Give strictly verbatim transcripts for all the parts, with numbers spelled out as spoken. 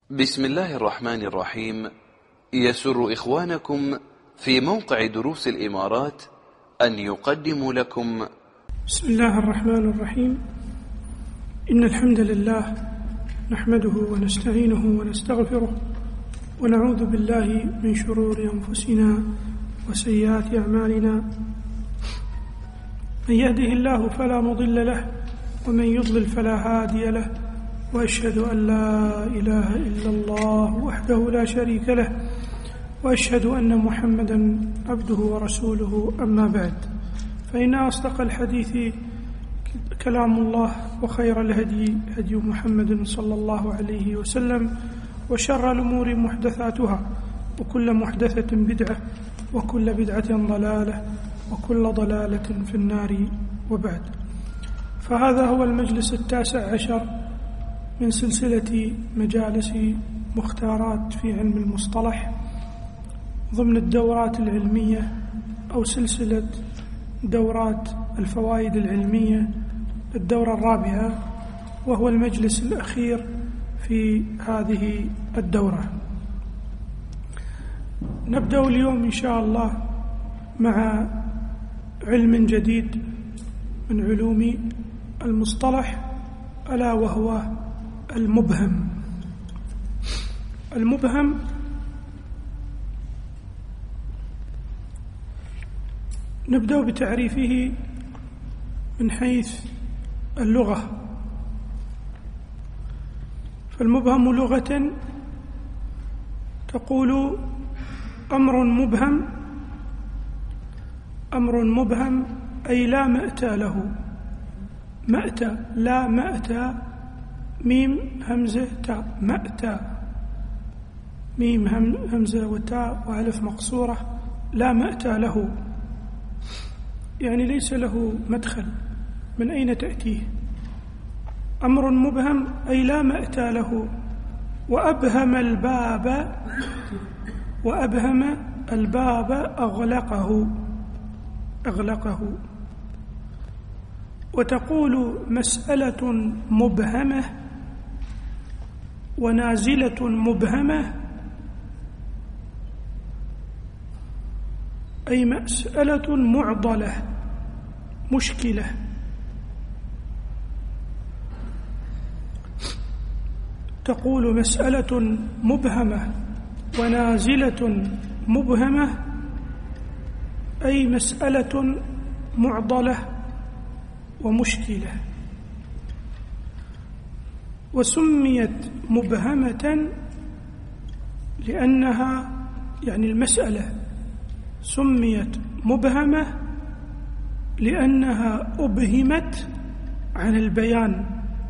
بسم الله الرحمن الرحيم. يسر إخوانكم في موقع دروس الإمارات أن يقدموا لكم بسم الله الرحمن الرحيم. إن الحمد لله نحمده ونستعينه ونستغفره ونعوذ بالله من شرور أنفسنا وسيئات أعمالنا. من يهده الله فلا مضل له ومن يضلل فلا هادي له، وأشهد أن لا إله إلا الله وحده لا شريك له، وأشهد أن محمدا عبده ورسوله. أما بعد، فإن أصدق الحديث كلام الله، وخير الهدي هدي محمد صلى الله عليه وسلم، وشر الأمور محدثاتها، وكل محدثة بدعة، وكل بدعة ضلالة، وكل ضلالة في النار. وبعد، فهذا هو المجلس التاسع عشر من سلسلة مجالس مختارات في علم المصطلح ضمن الدورات العلمية أو سلسلة دورات الفوائد العلمية، الدورة الرابعة، وهو المجلس الأخير في هذه الدورة. نبدأ اليوم إن شاء الله مع علم جديد من علوم المصطلح، ألا وهو المبهم. المبهم نبدأ بتعريفه من حيث اللغة. فالمبهم لغة تقول أمر مبهم. أمر مبهم أي لا مأتى له. مأتى، لا مأتى، ميم همزة تاء، مأتى، ميم همزة وتاء وألف مقصورة، لا مأتى له، يعني ليس له مدخل، من أين تأتيه؟ أمر مبهم أي لا مأتى له. وأبهم الباب، وأبهم الباب أغلقه، أغلقه. وتقول مسألة مبهمة ونازلة مبهمة، أي مسألة معضلة مشكلة. تقول مسألة مبهمة ونازلة مبهمة، أي مسألة معضلة ومشكلة. وسميت مبهمة لأنها، يعني المسألة سميت مبهمة لأنها أبهمت عن البيان.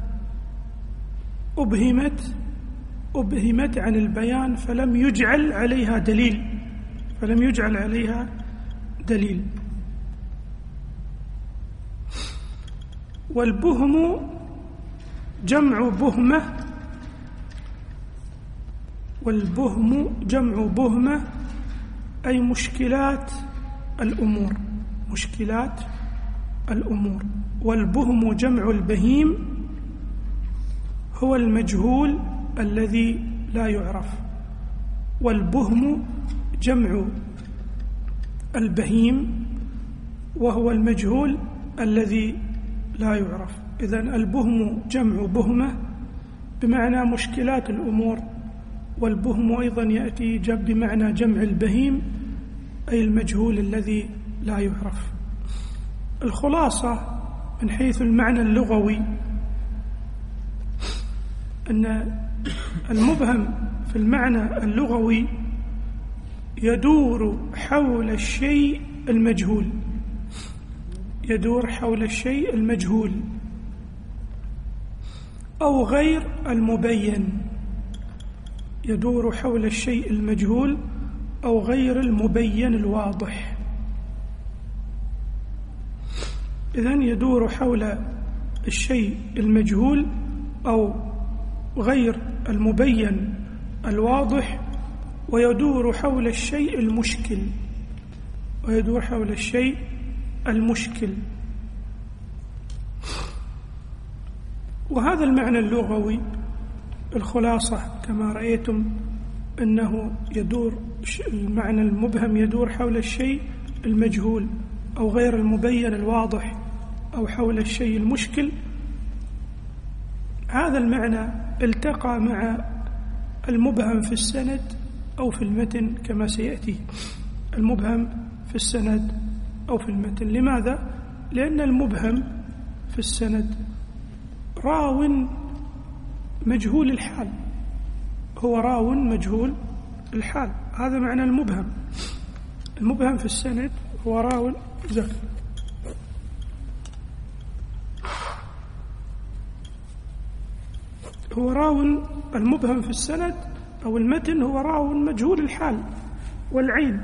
أبهمت أبهمت عن البيان، فلم يجعل عليها دليل، فلم يجعل عليها دليل. والبهم جمع بهمة، والبهم جمع بهمة أي مشكلات الأمور، مشكلات الأمور. والبهم جمع البهيم، هو المجهول الذي لا يعرف. والبهم جمع البهيم، وهو المجهول الذي لا يعرف. إذن البهم جمع بهمة بمعنى مشكلات الأمور، والبهم أيضا يأتي جب بمعنى جمع البهيم، أي المجهول الذي لا يعرف. الخلاصة من حيث المعنى اللغوي أن المبهم في المعنى اللغوي يدور حول الشيء المجهول، يدور حول الشيء المجهول أو غير المبين، يدور حول الشيء المجهول أو غير المبين الواضح. إذن يدور حول الشيء المجهول أو غير المبين الواضح، ويدور حول الشيء المشكل، ويدور حول الشيء المشكل. وهذا المعنى اللغوي الخلاصة كما رأيتم أنه يدور المعنى المبهم يدور حول الشيء المجهول أو غير المبين الواضح أو حول الشيء المشكل. هذا المعنى التقى مع المبهم في السند أو في المتن كما سيأتي. المبهم في السند أو في المتن. لماذا؟ لأن المبهم في السند راو مجهول الحال، هو راو مجهول الحال، هذا معنى المبهم. المبهم في السند هو راو زك هو راو المبهم في السند أو المتن هو راو مجهول الحال والعين،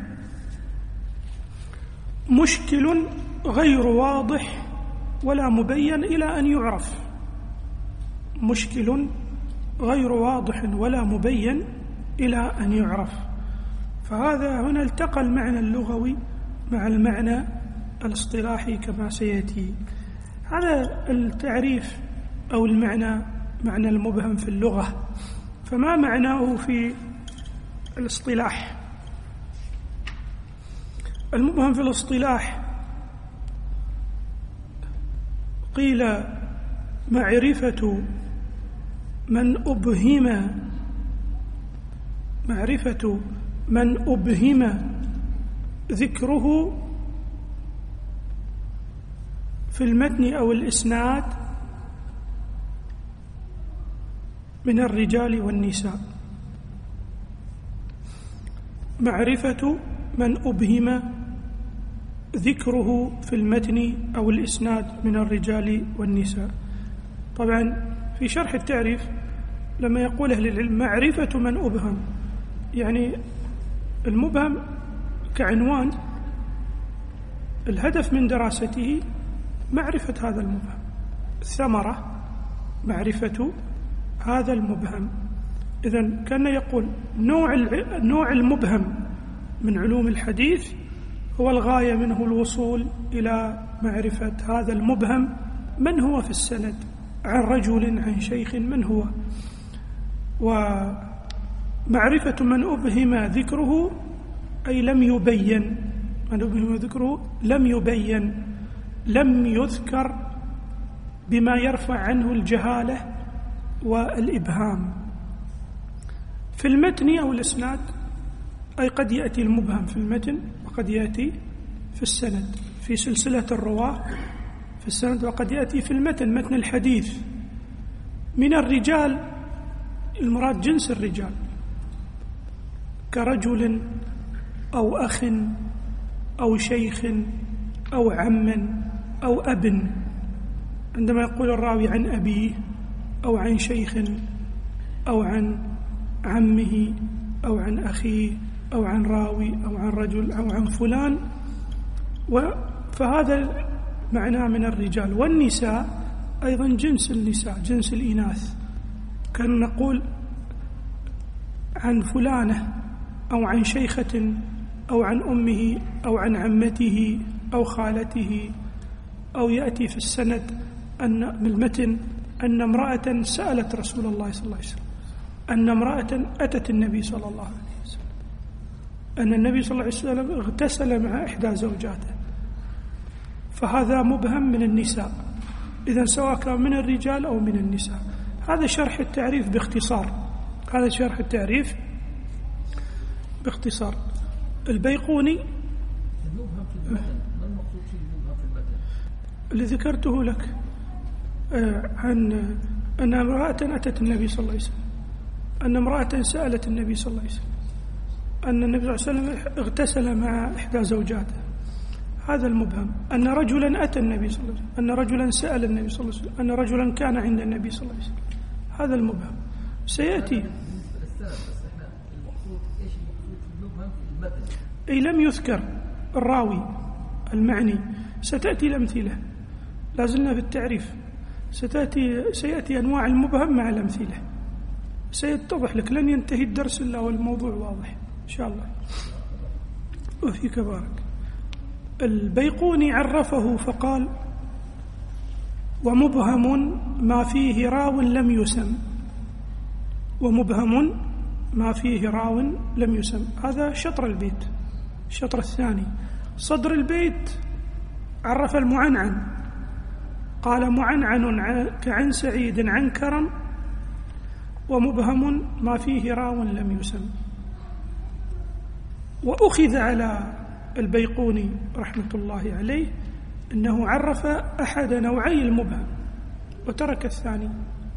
مشكل غير واضح ولا مبين إلى أن يعرف. مشكل غير واضح ولا مبين إلى أن يعرف. فهذا هنا التقى المعنى اللغوي مع المعنى الاصطلاحي كما سيأتي. هذا التعريف أو المعنى معنى المبهم في اللغة. فما معناه في الاصطلاح؟ المبهم في الاصطلاح قيل معرفة من أبهم معرفة من أبهم ذكره في المتن أو الإسناد من الرجال والنساء. معرفة من أبهم ذكره في المتن أو الإسناد من الرجال والنساء. طبعا في شرح التعريف لما يقول أهل العلم معرفة من أبهم، يعني المبهم كعنوان الهدف من دراسته معرفة هذا المبهم، الثمرة معرفة هذا المبهم. إذن كان يقول نوع نوع المبهم من علوم الحديث هو الغاية منه الوصول إلى معرفة هذا المبهم من هو في السند، عن رجل عن شيخ من هو. ومعرفة من أبهم ذكره أي لم يبين، من أبهم ذكره لم يبين، لم يذكر بما يرفع عنه الجهالة والإبهام. في المتن أو الإسناد أي قد يأتي المبهم في المتن وقد يأتي في السند، في سلسلة الرواة في السند، وقد يأتي في المتن متن الحديث. من الرجال المراد جنس الرجال كرجل أو أخ أو شيخ أو عم أو أب. عندما يقول الراوي عن أبيه أو عن شيخ أو عن عمه أو عن أخيه أو عن راوي أو عن رجل أو عن فلان، فهذا معناه من الرجال. والنساء أيضا جنس النساء، جنس الإناث، كان نقول عن فلانة أو عن شيخة أو عن أمه أو عن عمته أو خالته. أو يأتي في السند أن بالمتن أن امرأة سألت رسول الله صلى الله عليه وسلم، أن امرأة أتت النبي صلى الله عليه وسلم، أن النبي صلى الله عليه وسلم اغتسل مع إحدى زوجاته. فهذا مبهم من النساء، إذن سواء كان من الرجال أو من النساء. هذا شرح التعريف باختصار، هذا شرح التعريف باختصار. البيقوني اللي ذكرته لك عن أن امرأة أتت النبي صلى الله عليه وسلم، أن امرأة سألت النبي صلى الله عليه وسلم، أن النبي صلى الله عليه وسلم اغتسل مع إحدى زوجاته، هذا المبهم. أن رجلا أتى النبي صلى الله عليه وسلم، أن رجلا سأل النبي صلى الله عليه وسلم، أن رجلا كان عند النبي صلى الله عليه وسلم، هذا المبهم. سيأتي أي لم يذكر الراوي المعني. ستأتي الأمثلة، لازلنا في التعريف، ستأتي سيأتي أنواع المبهم مع الأمثلة، سيتضح لك، لن ينتهي الدرس إلا والموضوع واضح إن شاء الله. وفيك بارك. البيقوني عرفه فقال: ومبهم ما فيه راو لم يسم. ومبهم ما فيه راو لم يسم. هذا شطر البيت. الشطر الثاني صدر البيت عرف المعنعن، قال معنعن كعن سعيد عن كرم، ومبهم ما فيه راو لم يسم. وأخذ على البيقوني رحمة الله عليه أنه عرف أحد نوعي المبهم وترك الثاني.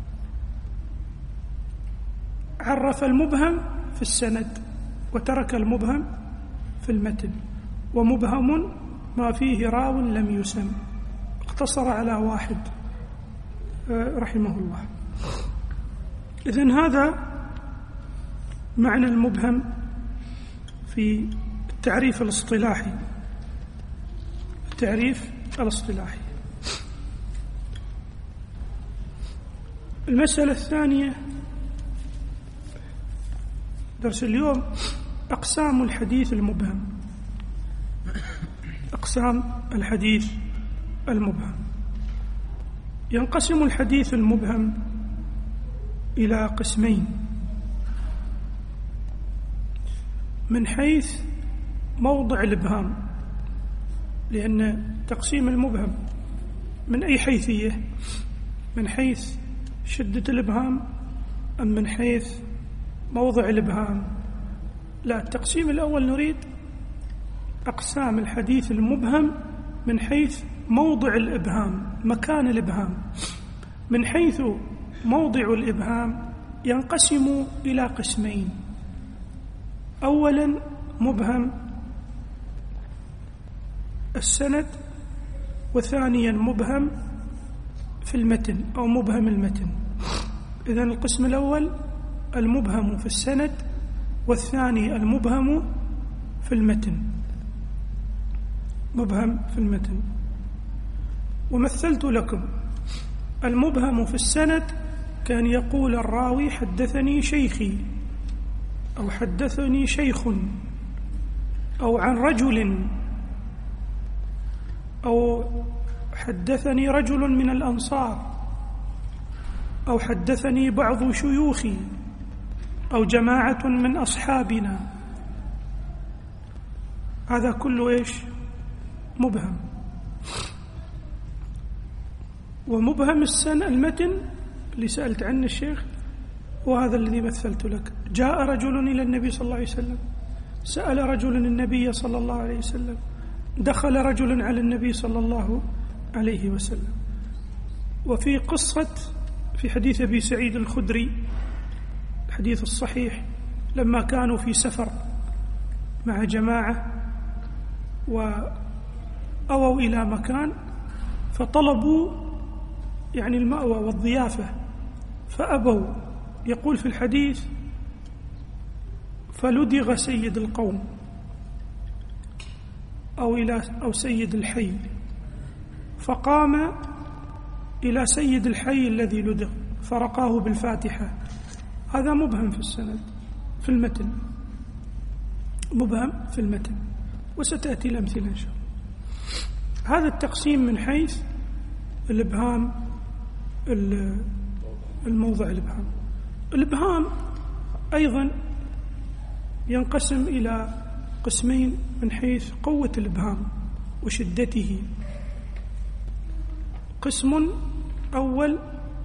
عرف المبهم في السند وترك المبهم في المتن. ومبهم ما فيه راو لم يسم، اقتصر على واحد رحمه الله. إذن هذا معنى المبهم في التعريف الاصطلاحي. التعريف الاصطلاحي. المسألة الثانية درس اليوم أقسام الحديث المبهم. أقسام الحديث المبهم. ينقسم الحديث المبهم إلى قسمين من حيث موضع الإبهام، لأن تقسيم المبهم من أي حيثية؟ من حيث شدة الإبهام أم من حيث موضع الإبهام؟ لا، التقسيم الأول نريد أقسام الحديث المبهم من حيث موضع الإبهام، مكان الإبهام. من حيث موضع الإبهام ينقسم إلى قسمين. أولا مبهم السند، وثانيا مبهم في المتن أو مبهم المتن. إذن القسم الأول المبهم في السند، والثاني المبهم في المتن. مبهم في المتن. ومثلت لكم المبهم في السند كان يقول الراوي حدثني شيخي، أو حدثني شيخ، أو عن رجل، أو حدثني رجل من الأنصار، أو حدثني بعض شيوخي، أو جماعة من أصحابنا. هذا كله إيش؟ مبهم. ومبهم السن المتن اللي سألت عنه الشيخ وهذا الذي مثلت لك. جاء رجل إلى النبي صلى الله عليه وسلم، سأل رجل النبي صلى الله عليه وسلم، دخل رجل على النبي صلى الله عليه وسلم. وفي قصة في حديث أبي سعيد الخدري الحديث الصحيح، لما كانوا في سفر مع جماعة وأووا إلى مكان فطلبوا يعني المأوى والضيافة فأبوا. يقول في الحديث فلدغ سيد القوم أو إلى أو سيد الحي، فقام إلى سيد الحي الذي لدغ فرقاه بالفاتحة. هذا مبهم في السند في المتن، مبهم في المتن، وستأتي الأمثلة إن شاء الله. هذا التقسيم من حيث الإبهام، الموضع الإبهام. الإبهام أيضا ينقسم إلى قسمين من حيث قوة الإبهام وشدته. قسم أول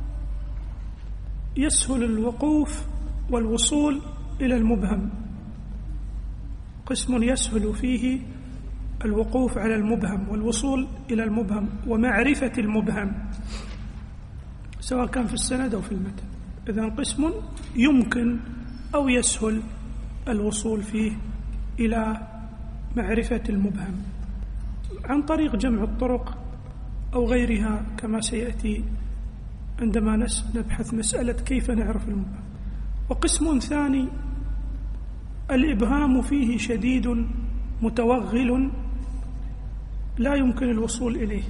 يسهل الوقوف والوصول إلى المبهم، قسم يسهل فيه الوقوف على المبهم والوصول إلى المبهم ومعرفة المبهم سواء كان في السند أو في المتن. إذن قسم يمكن أو يسهل الوصول فيه إلى معرفة المبهم عن طريق جمع الطرق أو غيرها كما سيأتي عندما نبحث مسألة كيف نعرف المبهم. وقسم ثاني الإبهام فيه شديد متوغل لا يمكن الوصول إليه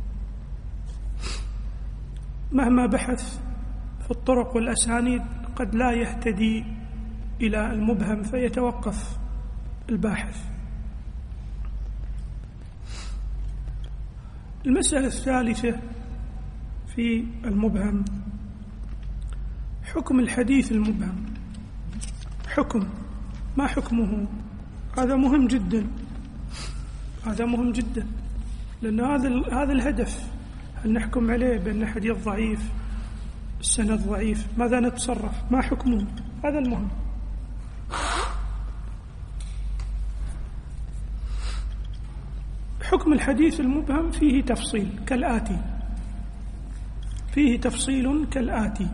مهما بحث في الطرق والأسانيد، قد لا يهتدي إلى المبهم فيتوقف الباحث. المسألة الثالثة في المبهم حكم الحديث المبهم، حكم ما حكمه؟ هذا مهم جدا، هذا مهم جدا، لأن هذا هذا الهدف. هل نحكم عليه بأن حديث ضعيف، السند ضعيف؟ ماذا نتصرف؟ ما حكمه؟ هذا المهم. حكم الحديث المبهم فيه تفصيل كالآتي، فيه تفصيل كالآتي: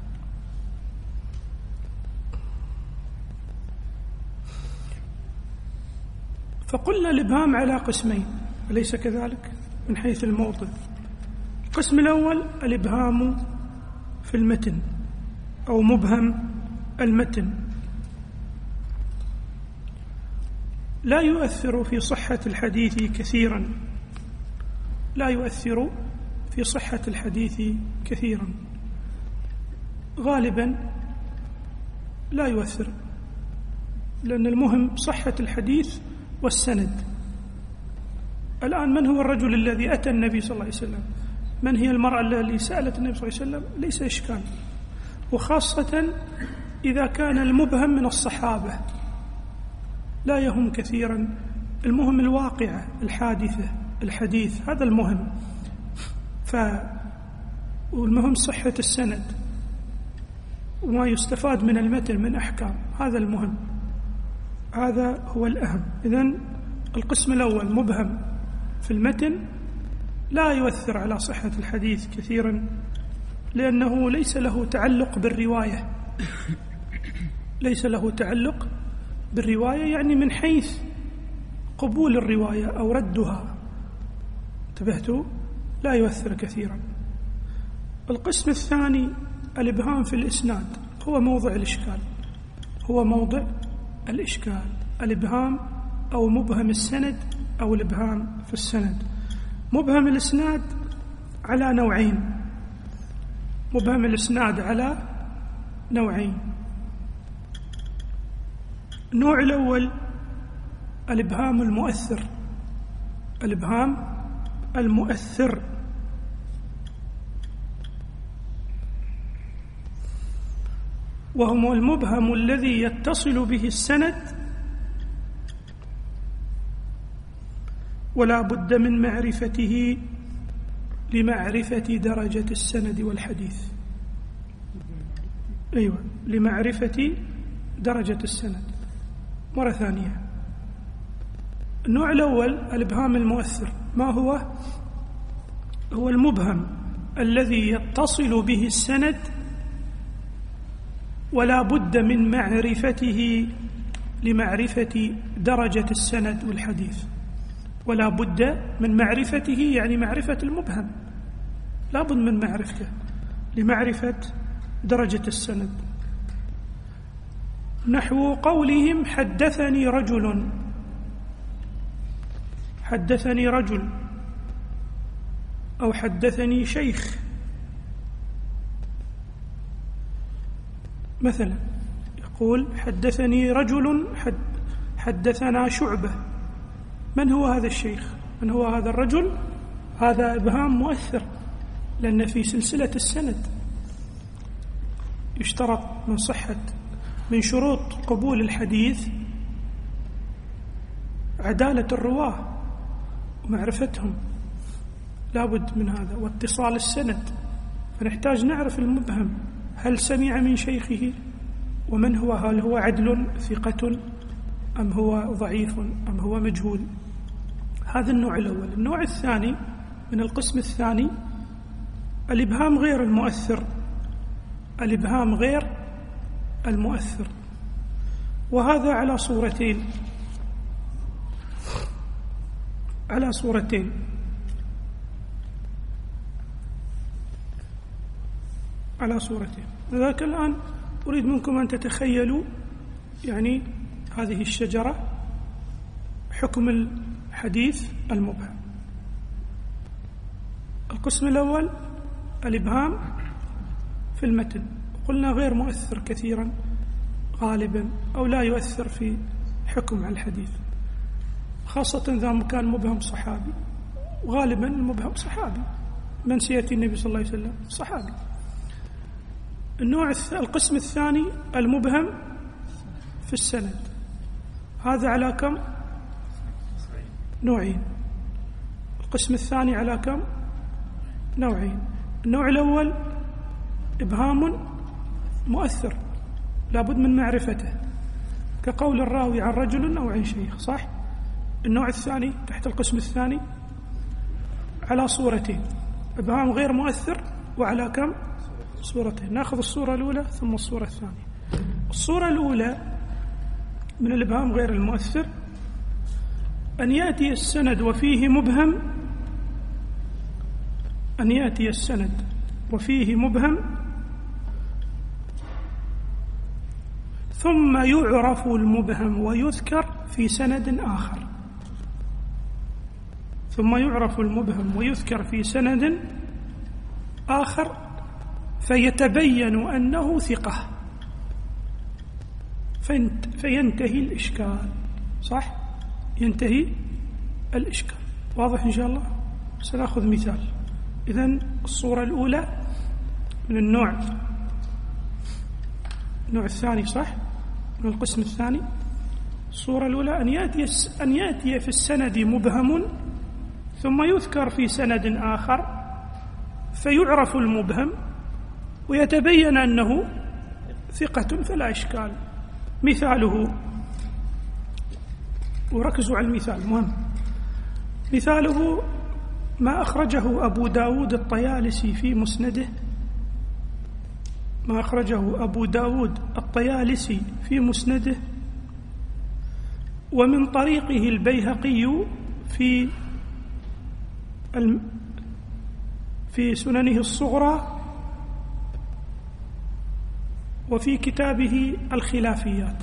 فقلنا الإبهام على قسمين، أليس كذلك؟ من حيث الموضع. القسم الأول الإبهام في المتن أو مبهم المتن، لا يؤثر في صحة الحديث كثيرا، لا يؤثر في صحة الحديث كثيرا، غالبا لا يؤثر، لأن المهم صحة الحديث والسند. الآن من هو الرجل الذي أتى النبي صلى الله عليه وسلم؟ من هي المرأة التي سألت النبي صلى الله عليه وسلم؟ ليس إشكال، وخاصة إذا كان المبهم من الصحابة لا يهم كثيرا، المهم الواقعة الحادثة الحديث، هذا المهم. ف والمهم صحة السند وما يستفاد من المتن من أحكام، هذا المهم، هذا هو الأهم. إذن القسم الأول مبهم في المتن لا يؤثر على صحة الحديث كثيرا، لأنه ليس له تعلق بالرواية، ليس له تعلق بالرواية، يعني من حيث قبول الرواية أو ردها، انتبهتوا؟ لا يؤثر كثيرا. القسم الثاني الإبهام في الإسناد، هو موضع الإشكال، هو موضع الإشكال، الإبهام أو مبهم السند أو الإبهام في السند. مبهم الإسناد على نوعين، مبهم الإسناد على نوعين. النوع الأول الإبهام المؤثر، الإبهام المؤثر، وهو المبهم الذي يتصل به السند ولا بد من معرفته لمعرفة درجة السند والحديث. أيوة، لمعرفة درجة السند. مرة ثانية، النوع الأول الإبهام المؤثر، ما هو؟ هو المبهم الذي يتصل به السند ولا بد من معرفته لمعرفة درجة السند والحديث. ولا بد من معرفته يعني معرفة المبهم، لا بد من معرفته لمعرفة درجة السند. نحو قولهم حدثني رجل، حدثني رجل أو حدثني شيخ مثلا، يقول حدثني رجل، حد حدثنا شعبة، من هو هذا الشيخ؟ من هو هذا الرجل؟ هذا إبهام مؤثر، لأن في سلسلة السند يشترط من صحة من شروط قبول الحديث عدالة الرواه ومعرفتهم، لابد من هذا، واتصال السند. فنحتاج نعرف المبهم، هل سمع من شيخه ومن هو، هل هو عدل ثقة أم هو ضعيف أم هو مجهول. هذا النوع الأول. النوع الثاني من القسم الثاني الإبهام غير المؤثر، الإبهام غير المؤثر، وهذا على صورتين، على صورتين. على صورتين. لذلك الآن أريد منكم أن تتخيلوا يعني هذه الشجرة، حكم الحديث المبهم. القسم الأول الإبهام في المتن، قلنا غير مؤثر كثيرا غالبا، أو لا يؤثر في حكم على الحديث، خاصة إذا كان مبهم صحابي، وغالبا المبهم صحابي، من سيأتي النبي صلى الله عليه وسلم صحابي. النوع القسم الثاني المبهم في السند، هذا على كم؟ نوعين. القسم الثاني على كم؟ نوعين. النوع الأول إبهام مؤثر لابد من معرفته، كقول الراوي عن رجل أو عن شيخ، صح؟ النوع الثاني تحت القسم الثاني على صورتين، إبهام غير مؤثر وعلى كم؟ صورتين. نأخذ الصورة الأولى ثم الصورة الثانية. الصورة الأولى من الإبهام غير المؤثر أن يأتي السند وفيه مبهم، أن يأتي السند وفيه مبهم ثم يعرف المبهم ويذكر في سند آخر، ثم يعرف المبهم ويذكر في سند آخر فيتبين أنه ثقة فينتهي الإشكال، صح؟ ينتهي الإشكال. واضح إن شاء الله؟ سنأخذ مثال. إذن الصورة الأولى من النوع النوع الثاني، صح؟ من القسم الثاني. الصورة الأولى أن يأتي أن يأتي في السند مبهم ثم يذكر في سند آخر فيعرف المبهم ويتبين أنه ثقة فلا إشكال. مثاله، وركزوا على المثال مهم، مثاله ما أخرجه أبو داود الطيالسي في مسنده، ما أخرجه أبو داود الطيالسي في مسنده ومن طريقه البيهقي في في سننه الصغرى وفي كتابه الخلافيات.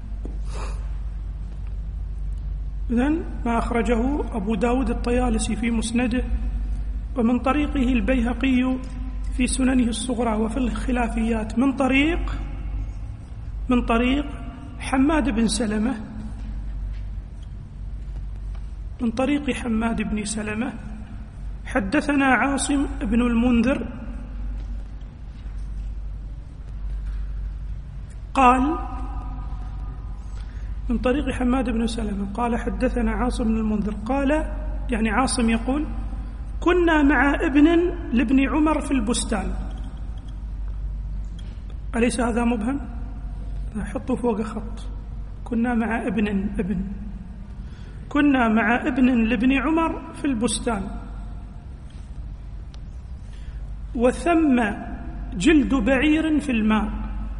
إذن ما أخرجه أبو داود الطيالسي في مسنده ومن طريقه البيهقي في سننه الصغرى وفي الخلافيات من طريق من طريق حماد بن سلمة من طريق حماد بن سلمة حدثنا عاصم بن المنذر قال، من طريق حماد بن سلمة قال حدثنا عاصم بن المنذر قال، يعني عاصم يقول كنا مع ابن لابن عمر في البستان. أليس هذا مبهم؟ حطوا فوق خط. كنا مع ابن ابن كنا مع ابن لابن عمر في البستان وثم جلد بعير في الماء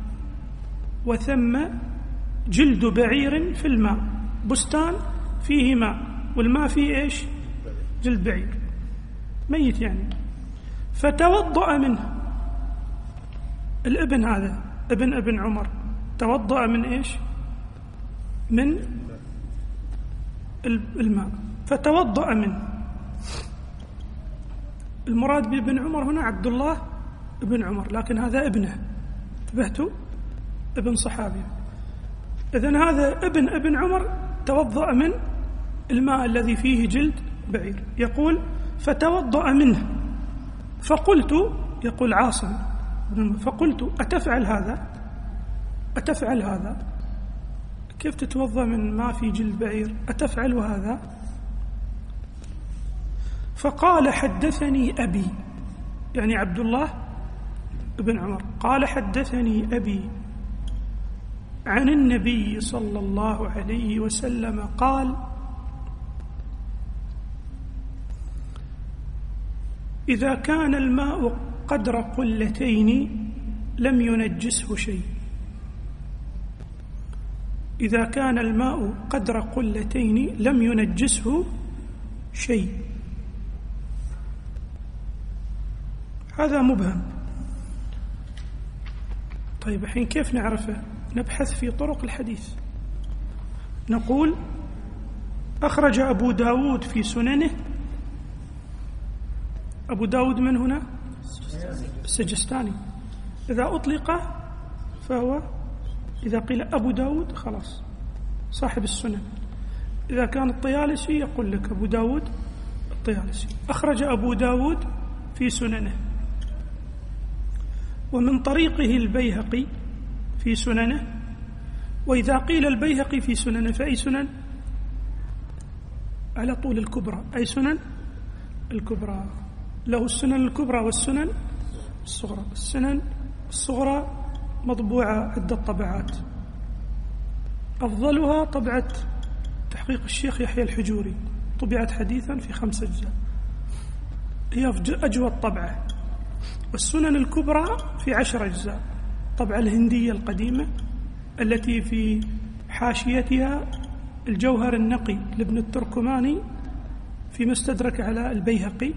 وثم جلد بعير في الماء. بستان فيه ماء والماء فيه إيش؟ جلد بعير ميت يعني. فتوضأ منه الابن، هذا ابن ابن عمر، توضأ من إيش؟ من الماء، فتوضأ منه. المراد بابن عمر هنا عبد الله ابن عمر، لكن هذا ابنه، انتبهتوا؟ ابن صحابي. إذن هذا ابن ابن عمر توضأ من الماء الذي فيه جلد بعير. يقول فتوضأ منه فقلت، يقول عاصم، فقلت أتفعل هذا؟ أتفعل هذا؟ كيف تتوضأ من ما في جلد بعير؟ أتفعل هذا؟ فقال حدثني أبي، يعني عبد الله بن عمر، قال حدثني أبي عن النبي صلى الله عليه وسلم قال إذا كان الماء قدر قلتين لم ينجسه شيء. إذا كان الماء قدر قلتين لم ينجسه شيء. هذا مبهم. طيب الحين كيف نعرفه؟ نبحث في طرق الحديث. نقول أخرج أبو داود في سننه. أبو داود من هنا؟ السجستاني. إذا أطلق فهو، إذا قيل أبو داود خلاص صاحب السنن. إذا كان الطيالسي يقول لك أبو داود الطيالسي. أخرج أبو داود في سننه ومن طريقه البيهقي في سننه. وإذا قيل البيهقي في سننه فأي سنن؟ على طول الكبرى. أي سنن؟ الكبرى. له السنن الكبرى والسنن الصغرى. السنن الصغرى مطبوعة عدة طبعات، أفضلها طبعة تحقيق الشيخ يحيى الحجوري، طبعت حديثا في خمس أجزاء، هي أجود طبعة. والسنن الكبرى في عشر أجزاء، طبعة الهندية القديمة التي في حاشيتها الجوهر النقي لابن التركماني في مستدرك على البيهقي،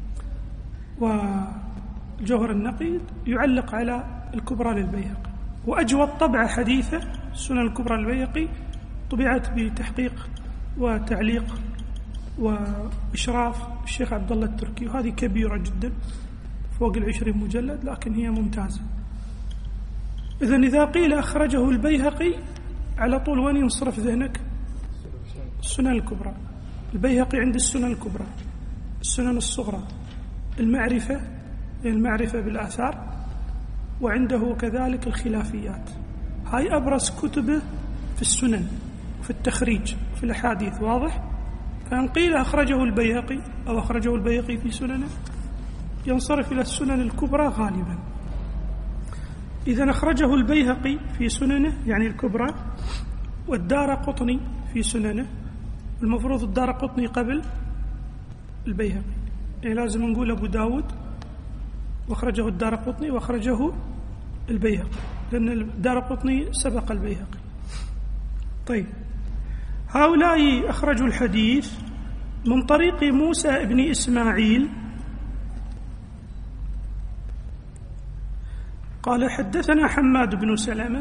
والجوهر النقي يعلق على الكبرى للبيهقي. وأجود طبعة حديثة السنن الكبرى للبيهقي طبعت بتحقيق وتعليق وإشراف الشيخ عبد الله التركي، وهذه كبيرة جدا فوق العشرين مجلد، لكن هي ممتازة. إذن إذا قيل أخرجه البيهقي على طول وين ينصرف ذهنك؟ السنن الكبرى. البيهقي عند السنن الكبرى، السنن الصغرى، المعرفة المعرفة بالآثار، وعنده كذلك الخلافيات. هاي أبرز كتبه في السنن في التخريج في الأحاديث، واضح؟ فإن قيل أخرجه البيهقي أو أخرجه البيهقي في سننه ينصرف إلى السنن الكبرى غالبا. إذا أخرجه البيهقي في سننه يعني الكبرى، والدارقطني في سننه. المفروض الدارقطني قبل البيهقي، يعني لازم نقول أبو داود وأخرجه الدارقطني وأخرجه البيهقي، لأن الدارقطني سبق البيهقي. طيب، هؤلاء أخرجوا الحديث من طريق موسى بن إسماعيل قال حدثنا حماد بن سلمة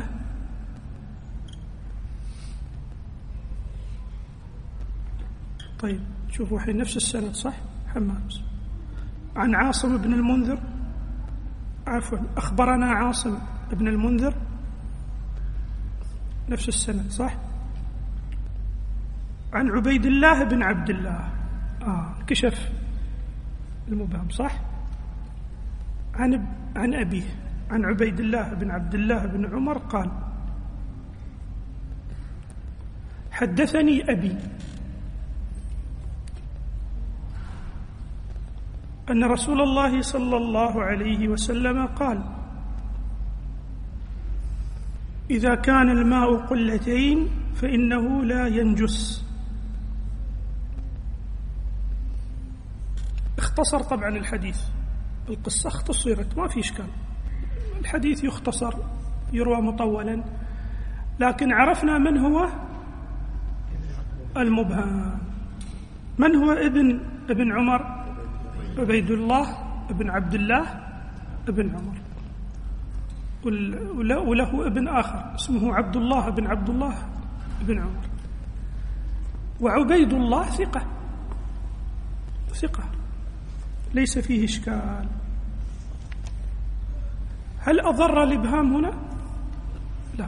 طيب شوفوا حين نفس السند صح؟ حماد عن عاصم بن المنذر، عفوا أخبرنا عاصم بن المنذر، نفس السند صح؟ عن عبيد الله بن عبد الله، آه كشف المبهم صح؟ عن عن أبيه عن عبيد الله بن عبد الله بن عمر قال حدثني أبي أن رسول الله صلى الله عليه وسلم قال إذا كان الماء قلتين فإنه لا ينجس. اختصر طبعا الحديث، القصة اختصرت ما في إشكال، الحديث يختصر يروى مطولا، لكن عرفنا من هو المبهم. من هو ابن ابن عمر؟ عبيد الله ابن عبد الله ابن عمر، وله ابن آخر اسمه عبد الله بن عبد الله بن عمر. وعبيد الله ثقة ثقة ليس فيه إشكال. هل أضر الإبهام هنا؟ لا،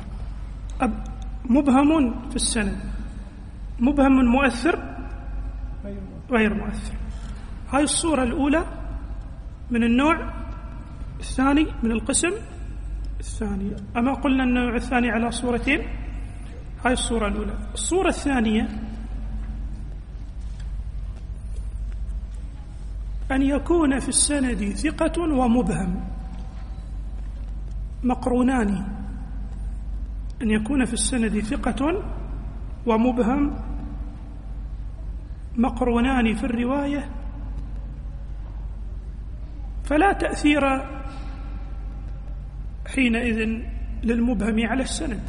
مبهم في السند، مبهم مؤثر غير مؤثر. هاي الصورة الأولى من النوع الثاني من القسم الثاني. أما قلنا النوع الثاني على صورتين، هاي الصورة الأولى. الصورة الثانية أن يكون في السند ثقة ومبهم مقرونان، أن يكون في السند ثقة ومبهم مقرونان في الرواية، فلا تأثير حينئذ للمبهم على السند،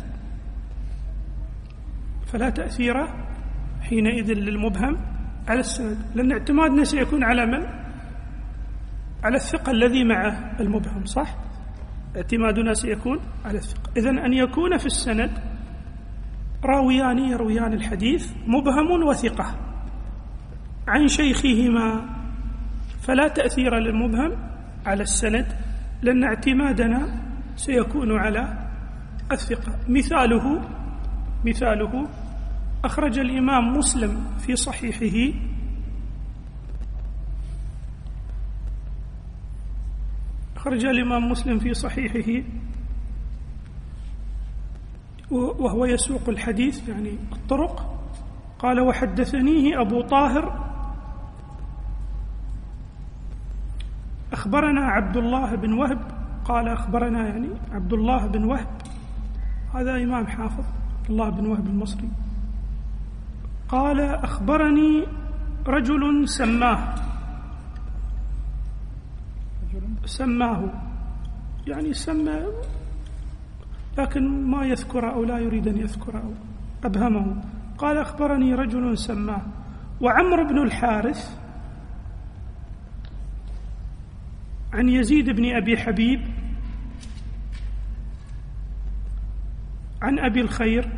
فلا تأثير حينئذ للمبهم على السند، لأن اعتمادنا سيكون على من؟ على الثقة الذي معه المبهم صح؟ اعتمادنا سيكون على الثقة. إذن أن يكون في السند راويان يرويان الحديث مبهم وثقة عن شيخهما، فلا تأثير للمبهم على السند، لأن اعتمادنا سيكون على الثقة. مثاله مثاله أخرج الإمام مسلم في صحيحه أخرج الإمام مسلم في صحيحه وهو يسوق الحديث يعني الطرق، قال: وحدثنيه أبو طاهر أخبرنا عبد الله بن وهب. قال أخبرنا يعني عبد الله بن وهب، هذا إمام حافظ، عبد الله بن وهب المصري. قال: أخبرني رجل سماه سماه يعني سمى لكن ما يذكر أو لا يريد أن يذكر أو أبهمه. قال: أخبرني رجل سماه وعمرو بن الحارث عن يزيد بن أبي حبيب عن أبي الخير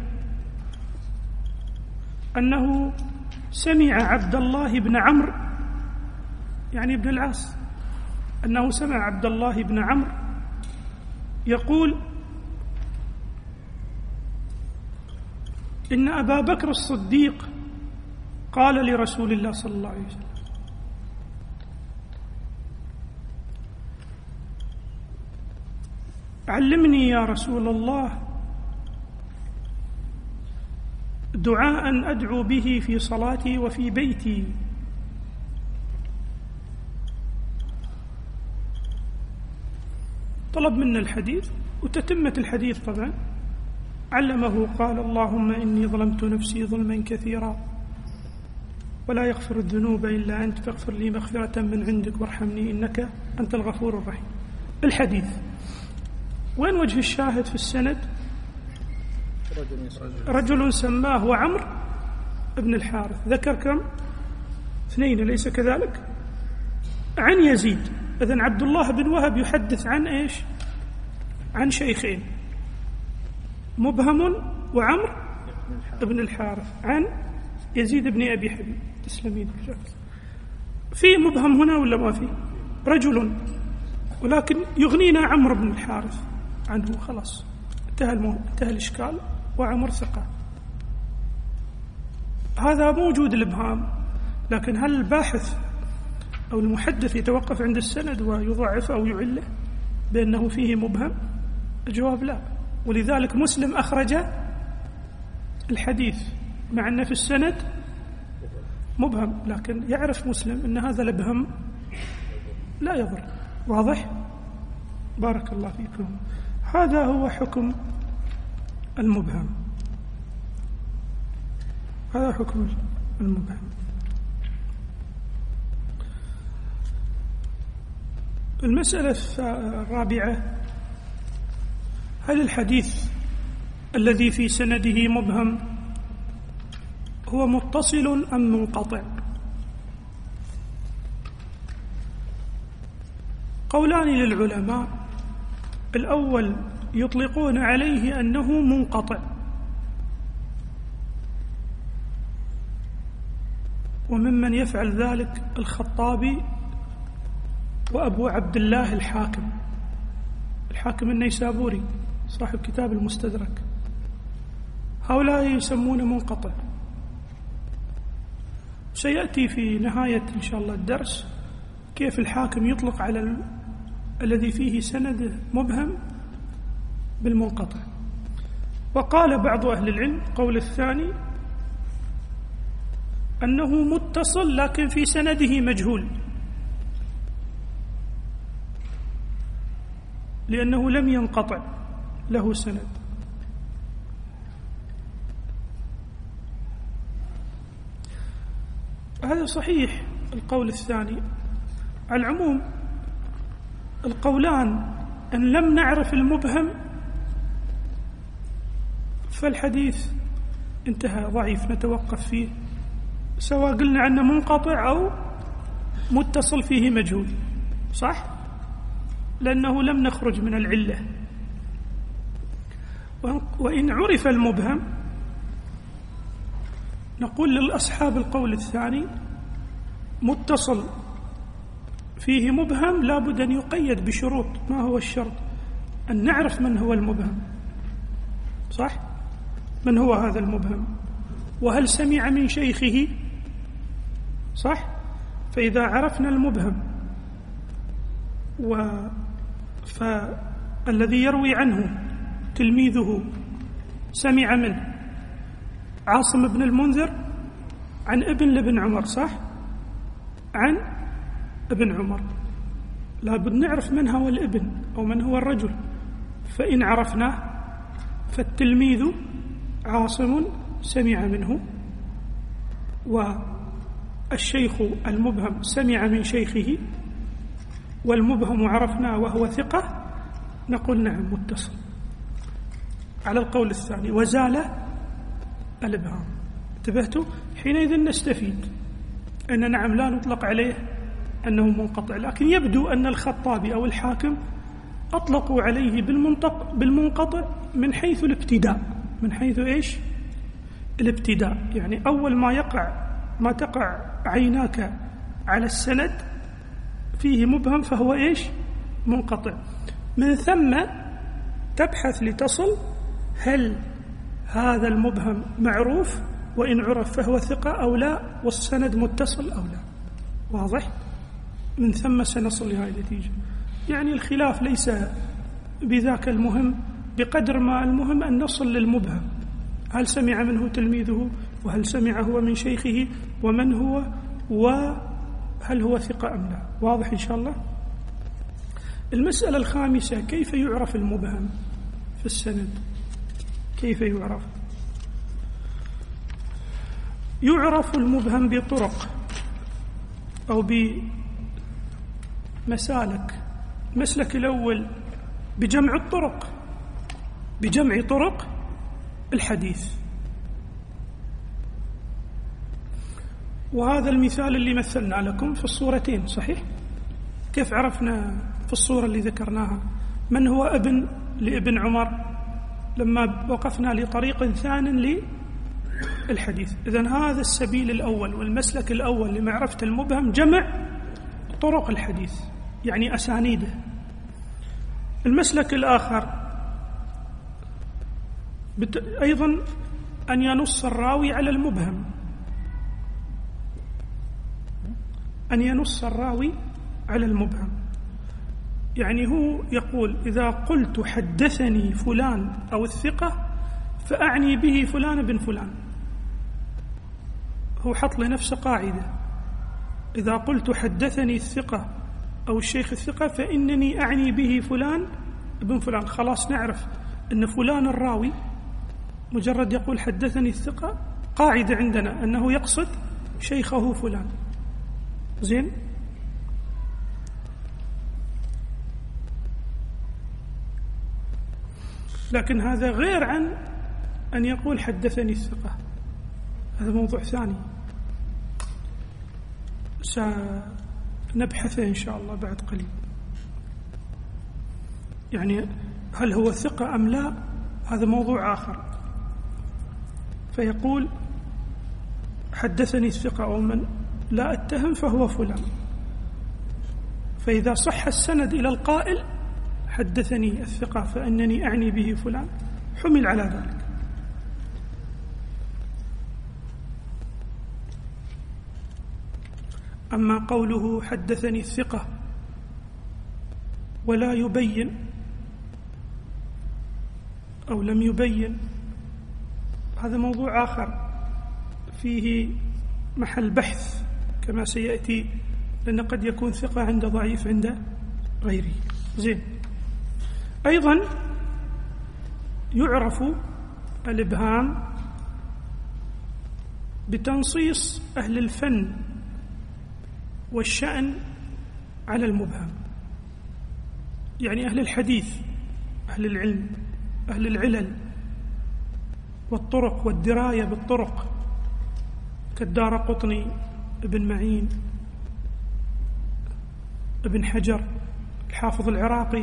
أنه سمع عبد الله بن عمرو يعني ابن العاص أنه سمع عبد الله بن عمرو يقول: إن أبا بكر الصديق قال لرسول الله صلى الله عليه وسلم: علمني يا رسول الله دعاء أدعو به في صلاتي وفي بيتي. طلب منا الحديث وتتمة الحديث طبعا. علمه قال: اللهم إني ظلمت نفسي ظلما كثيرا ولا يغفر الذنوب إلا أنت فاغفر لي مغفرة من عندك وارحمني إنك أنت الغفور الرحيم. الحديث وين وجه الشاهد في السند؟ رجل سماه وعمر ابن الحارث، ذكر كم؟ اثنين أليس كذلك؟ عن يزيد. إذن عبد الله بن وهب يحدث عن إيش؟ عن شيخين، مبهم وعمر ابن الحارث، عن يزيد بن أبي حبيب. تسلمين. في مبهم هنا ولا ما في؟ رجل، ولكن يغنينا عمرو بن الحارث عنه، خلاص انتهى انتهى الإشكال، وعمر ثقة. هذا موجود الإبهام، لكن هل الباحث أو المحدث يتوقف عند السند ويضعف أو يعله بأنه فيه مبهم؟ الجواب لا. ولذلك مسلم أخرج الحديث مع أن في السند مبهم، لكن يعرف مسلم أن هذا الإبهام لا يضر. واضح؟ بارك الله فيكم. هذا هو حكم المبهم، هذا حكم المبهم. المسألة الرابعة: هل الحديث الذي في سنده مبهم هو متصل أم منقطع؟ قولان للعلماء. الأول يطلقون عليه أنه منقطع، وممن يفعل ذلك الخطابي وأبو عبد الله الحاكم الحاكم النيسابوري صاحب كتاب المستدرك. هؤلاء يسمون منقطع. سيأتي في نهاية إن شاء الله الدرس كيف الحاكم يطلق على ال... الذي فيه سند مبهم بالمنقطع. وقال بعض أهل العلم قول الثاني أنه متصل لكن في سنده مجهول، لأنه لم ينقطع له سند. هذا صحيح القول الثاني. على العموم القولان أن لم نعرف المبهم فالحديث انتهى ضعيف نتوقف فيه، سواء قلنا عنه منقطع أو متصل فيه مجهول، صح؟ لأنه لم نخرج من العلة. وإن عرف المبهم نقول للأصحاب القول الثاني متصل فيه مبهم لابد أن يقيد بشروط. ما هو الشرط؟ أن نعرف من هو المبهم، صح؟ من هو هذا المبهم؟ وهل سمع من شيخه؟ صح؟ فإذا عرفنا المبهم فالذي يروي عنه تلميذه سمع منه عاصم بن المنذر عن ابن لابن عمر، صح؟ عن ابن عمر، لابد نعرف من هو الابن أو من هو الرجل، فإن عرفناه فالتلميذ عاصم سمع منه، والشيخ المبهم سمع من شيخه، والمبهم عرفناه وهو ثقة، نقول نعم متصل. على القول الثاني وزال الإبهام، انتبهتوا؟ حينئذ نستفيد أن نعم لا نطلق عليه أنه منقطع، لكن يبدو أن الخطابي أو الحاكم أطلقوا عليه بالمنطق بالمنقطع من حيث الابتداء، من حيث إيش؟ الابتداء، يعني أول ما يقع ما تقع عيناك على السند فيه مبهم فهو إيش؟ منقطع. من ثم تبحث لتصل هل هذا المبهم معروف، وإن عرف فهو ثقة أو لا، والسند متصل أو لا. واضح؟ من ثم سنصل لهذه النتيجة. يعني الخلاف ليس بذاك المهم بقدر ما المهم أن نصل للمبهم، هل سمع منه تلميذه، وهل سمع هو من شيخه، ومن هو، وهل هو ثقة أم لا. واضح إن شاء الله؟ المسألة الخامسة: كيف يعرف المبهم في السند؟ كيف يعرف؟ يعرف المبهم بطرق أو بمسالك. المسلك الأول بجمع الطرق، بجمع طرق الحديث، وهذا المثال اللي مثلنا لكم في الصورتين، صحيح؟ كيف عرفنا في الصورة اللي ذكرناها من هو ابن لابن عمر لما وقفنا لطريق ثان للحديث؟ إذن هذا السبيل الأول والمسلك الأول لمعرفة المبهم جمع طرق الحديث، يعني أسانيده. المسلك الآخر أيضا أن ينص الراوي على المبهم، أن ينص الراوي على المبهم، يعني هو يقول إذا قلت حدثني فلان أو الثقة فأعني به فلان بن فلان. هو حط لنفسه قاعدة: إذا قلت حدثني الثقة أو الشيخ الثقة فإنني أعني به فلان بن فلان. خلاص نعرف أن فلان الراوي مجرد يقول حدثني الثقة، قاعدة عندنا أنه يقصد شيخه فلان. زين؟ لكن هذا غير عن أن يقول حدثني الثقة، هذا موضوع ثاني سنبحثه إن شاء الله بعد قليل. يعني هل هو ثقة أم لا، هذا موضوع آخر. فيقول حدثني الثقة أو من لا أتهم فهو فلان، فإذا صح السند إلى القائل حدثني الثقة فإنني أعني به فلان حمل على ذلك. أما قوله حدثني الثقة ولا يبين أو لم يبين، هذا موضوع آخر فيه محل بحث كما سيأتي، لأن قد يكون ثقة عند ضعيف عند غيره. زين. أيضا يعرف الإبهام بتنصيص أهل الفن والشأن على المبهم، يعني أهل الحديث، أهل العلم، أهل العلل والطرق والدراية بالطرق، كالدارقطني، ابن معين، ابن حجر، الحافظ العراقي.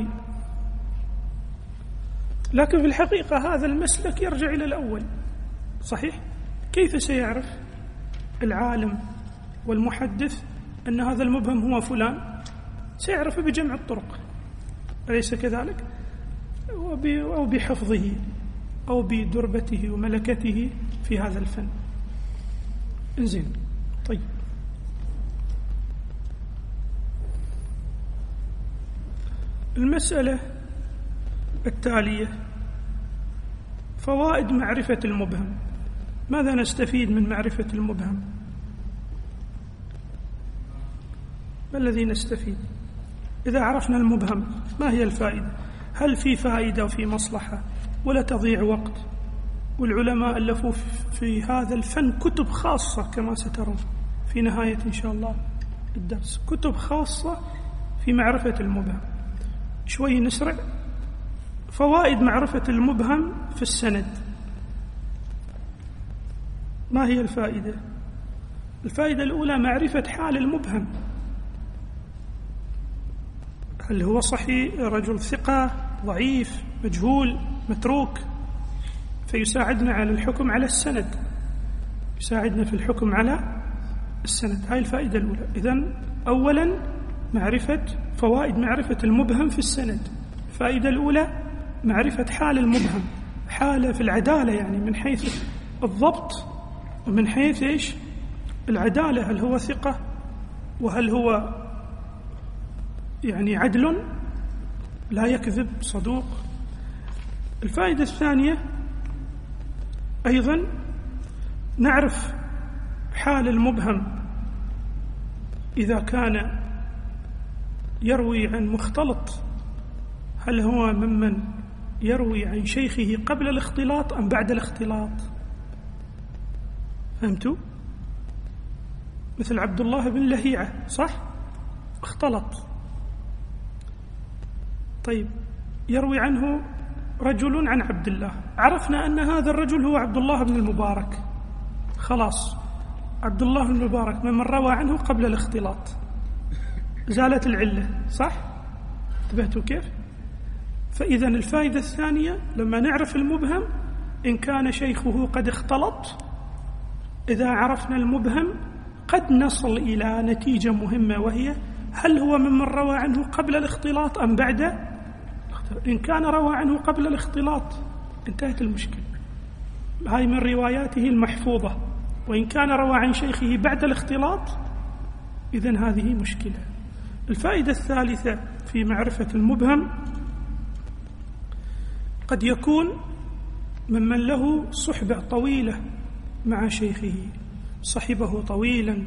لكن في الحقيقة هذا المسلك يرجع إلى الأول، صحيح؟ كيف سيعرف العالم والمحدث أن هذا المبهم هو فلان؟ سيعرف بجمع الطرق، أليس كذلك؟ أو بحفظه أو بدربته وملكته في هذا الفن. إنزين. طيب، المسألة التالية: فوائد معرفة المبهم. ماذا نستفيد من معرفة المبهم؟ ما الذي نستفيد إذا عرفنا المبهم؟ ما هي الفائدة؟ هل في فائدة وفي مصلحة ولا تضيع وقت؟ والعلماء ألفوا في هذا الفن كتب خاصة كما سترون في نهاية إن شاء الله الدرس، كتب خاصة في معرفة المبهم. شوي نسرع. فوائد معرفة المبهم في السند. ما هي الفائدة؟ الفائدة الأولى معرفة حال المبهم، هل هو صحيح، رجل ثقة، ضعيف، مجهول، متروك، فيساعدنا على الحكم على السند، يساعدنا في الحكم على السند. هاي الفائدة الأولى. إذن أولا معرفة فوائد معرفة المبهم في السند. الفائدة الأولى معرفة حال المبهم، حالة في العدالة، يعني من حيث الضبط ومن حيث إيش العدالة، هل هو ثقة وهل هو يعني عدل لا يكذب، صدوق. الفائدة الثانية أيضا نعرف حال المبهم إذا كان يروي عن مختلط، هل هو ممن يروي عن شيخه قبل الاختلاط أم بعد الاختلاط؟ فهمتوا؟ مثل عبد الله بن لهيعة، صح؟ اختلط. طيب يروي عنه رجل عن عبد الله، عرفنا أن هذا الرجل هو عبد الله بن المبارك، خلاص عبد الله بن المبارك ممن روى عنه قبل الاختلاط، زالت العلة، صح؟ انتبهتوا كيف؟ فإذا الفائدة الثانية لما نعرف المبهم إن كان شيخه قد اختلط، إذا عرفنا المبهم قد نصل إلى نتيجة مهمة، وهي هل هو ممن روى عنه قبل الاختلاط أم بعد؟ إن كان روى عنه قبل الاختلاط انتهت المشكلة، هاي من رواياته المحفوظة. وإن كان روى عن شيخه بعد الاختلاط إذن هذه مشكلة. الفائدة الثالثة في معرفة المبهم قد يكون ممن له صحبة طويلة مع شيخه، صحبه طويلا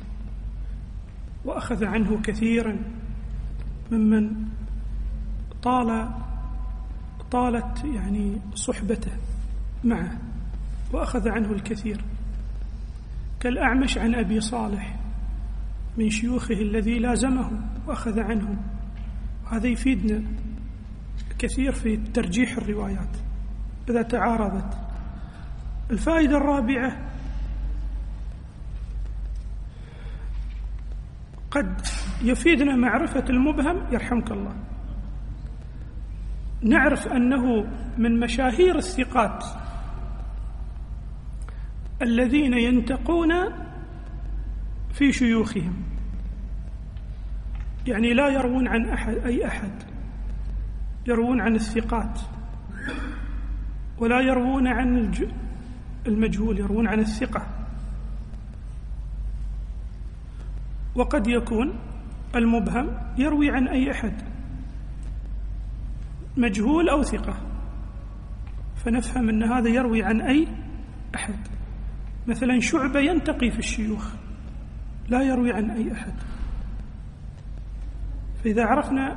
وأخذ عنه كثيرا، ممن طال طالت يعني صحبته معه وأخذ عنه الكثير، كالأعمش عن أبي صالح من شيوخه الذي لازمه وأخذ عنه. هذا يفيدنا كثير في ترجيح الروايات إذا تعارضت. الفائدة الرابعة قد يفيدنا معرفة المبهم، يرحمك الله، نعرف أنه من مشاهير الثقات الذين ينتقون في شيوخهم، يعني لا يروون عن أحد أي أحد، يروون عن الثقات ولا يروون عن المجهول، يروون عن الثقة. وقد يكون المبهم يروي عن أي أحد، مجهول أو ثقة، فنفهم أن هذا يروي عن أي أحد. مثلا شعبة ينتقي في الشيوخ، لا يروي عن أي أحد. فإذا عرفنا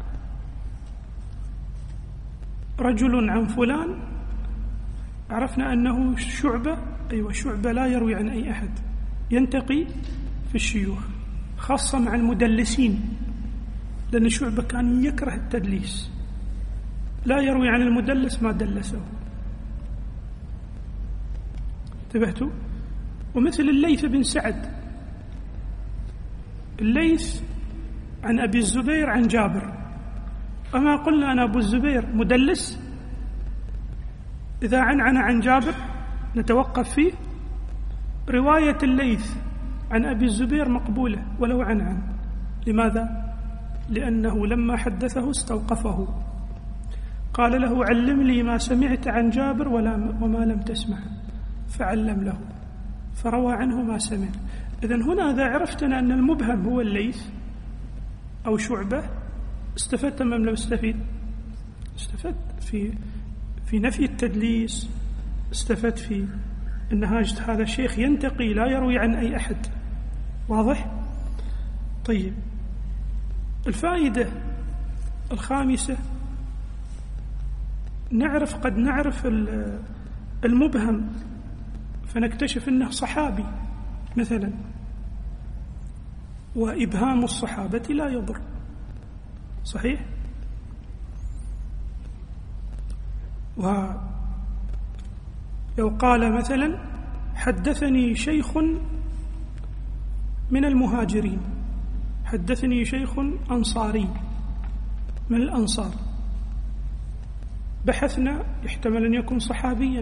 رجل عن فلان عرفنا أنه شعبة، أيوة شعبة لا يروي عن أي أحد، ينتقي في الشيوخ، خاصة مع المدلسين، لأن شعبة كان يكره التدليس، لا يروي عن المدلس ما دلسه. انتبهتوا؟ ومثل الليث بن سعد، الليث عن أبي الزبير عن جابر، أما قلنا أنا أبو الزبير مدلس؟ إذا عنعن عن جابر نتوقف فيه. رواية الليث عن أبي الزبير مقبولة ولو عنعن. لماذا؟ لأنه لما حدثه استوقفه، قال له علم لي ما سمعت عن جابر ولا وما لم تسمع، فعلم له فروى عنه ما سمع. إذن هنا إذا عرفتنا أن المبهم هو الليث أو شعبة استفدت أم لم استفيد؟ استفدت في في نفي التدليس، استفدت في أن هذا الشيخ ينتقي لا يروي عن أي أحد. واضح؟ طيب، الفائدة الخامسة، نعرف قد نعرف المبهم فنكتشف أنه صحابي مثلا، وإبهام الصحابة لا يضر. صحيح؟ ولو قال مثلا حدثني شيخ من المهاجرين، حدثني شيخ أنصاري من الأنصار، بحثنا يحتمل أن يكون صحابيا،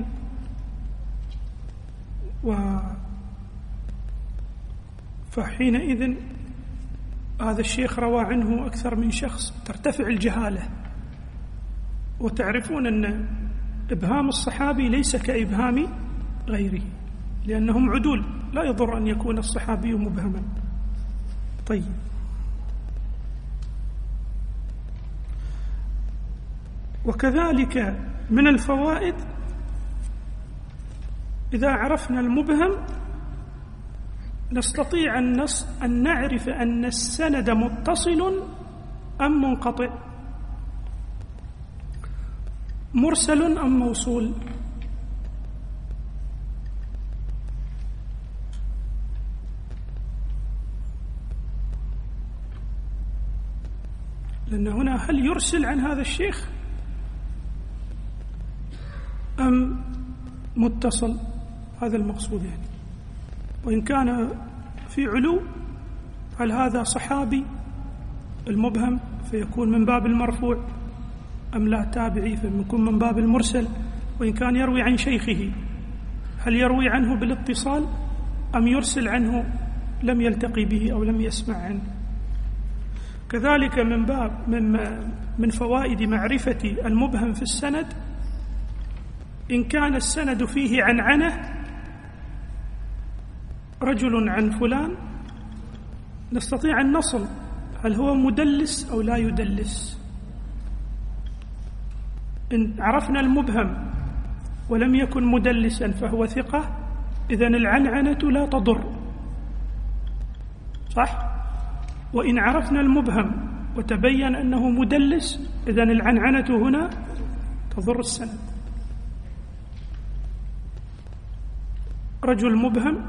و فحينئذ هذا الشيخ روى عنه أكثر من شخص، ترتفع الجهالة. وتعرفون أن إبهام الصحابي ليس كإبهام غيره، لأنهم عدول، لا يضر أن يكون الصحابي مبهما. طيب، وكذلك من الفوائد إذا عرفنا المبهم نستطيع أن نعرف أن السند متصل أم منقطع، مرسل أم موصول. لأن هنا هل يرسل عن هذا الشيخ أم متصل؟ هذا المقصود يعني. وإن كان في علو هل هذا صحابي المبهم فيكون من باب المرفوع أم لا تابعي فيكون من باب المرسل. وإن كان يروي عن شيخه هل يروي عنه بالاتصال أم يرسل عنه لم يلتقي به أو لم يسمع عنه. كذلك من باب من, من فوائد معرفة المبهم في السند، إن كان السند فيه عنعنة، رجل عن فلان، نستطيع أن نصل هل هو مدلس أو لا يدلس. إن عرفنا المبهم ولم يكن مدلسا فهو ثقة، إذن العنعنة لا تضر. صح؟ وإن عرفنا المبهم وتبين أنه مدلس، إذن العنعنة هنا تضر السند. رجل مبهم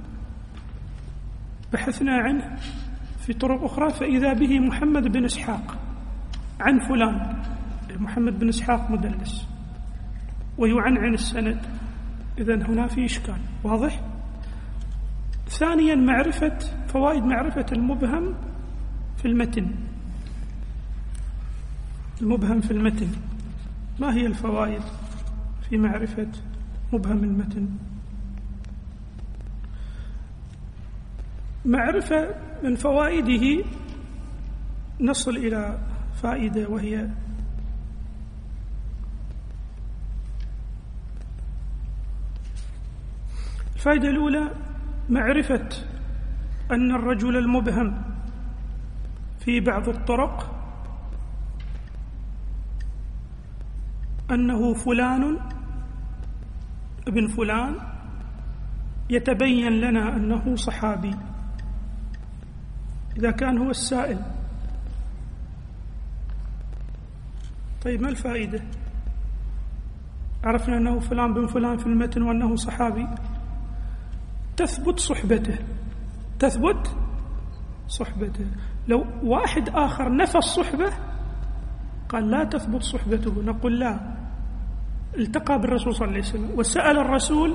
بحثنا عنه في طرق أخرى فإذا به محمد بن إسحاق عن فلان، محمد بن إسحاق مدلس ويعنعن السند، إذن هنا في إشكال. واضح؟ ثانيا، معرفة فوائد معرفة المبهم في المتن. المبهم في المتن، ما هي الفوائد في معرفة مبهم المتن؟ معرفة من فوائده نصل إلى فائدة، وهي الفائدة الأولى معرفة أن الرجل المبهم في بعض الطرق أنه فلان ابن فلان، يتبين لنا أنه صحابي إذا كان هو السائل. طيب، ما الفائدة؟ عرفنا أنه فلان بن فلان في المتن وأنه صحابي، تثبت صحبته، تثبت صحبته. لو واحد آخر نفى الصحبة قال لا تثبت صحبته، نقول لا، التقى بالرسول صلى الله عليه وسلم وسأل الرسول،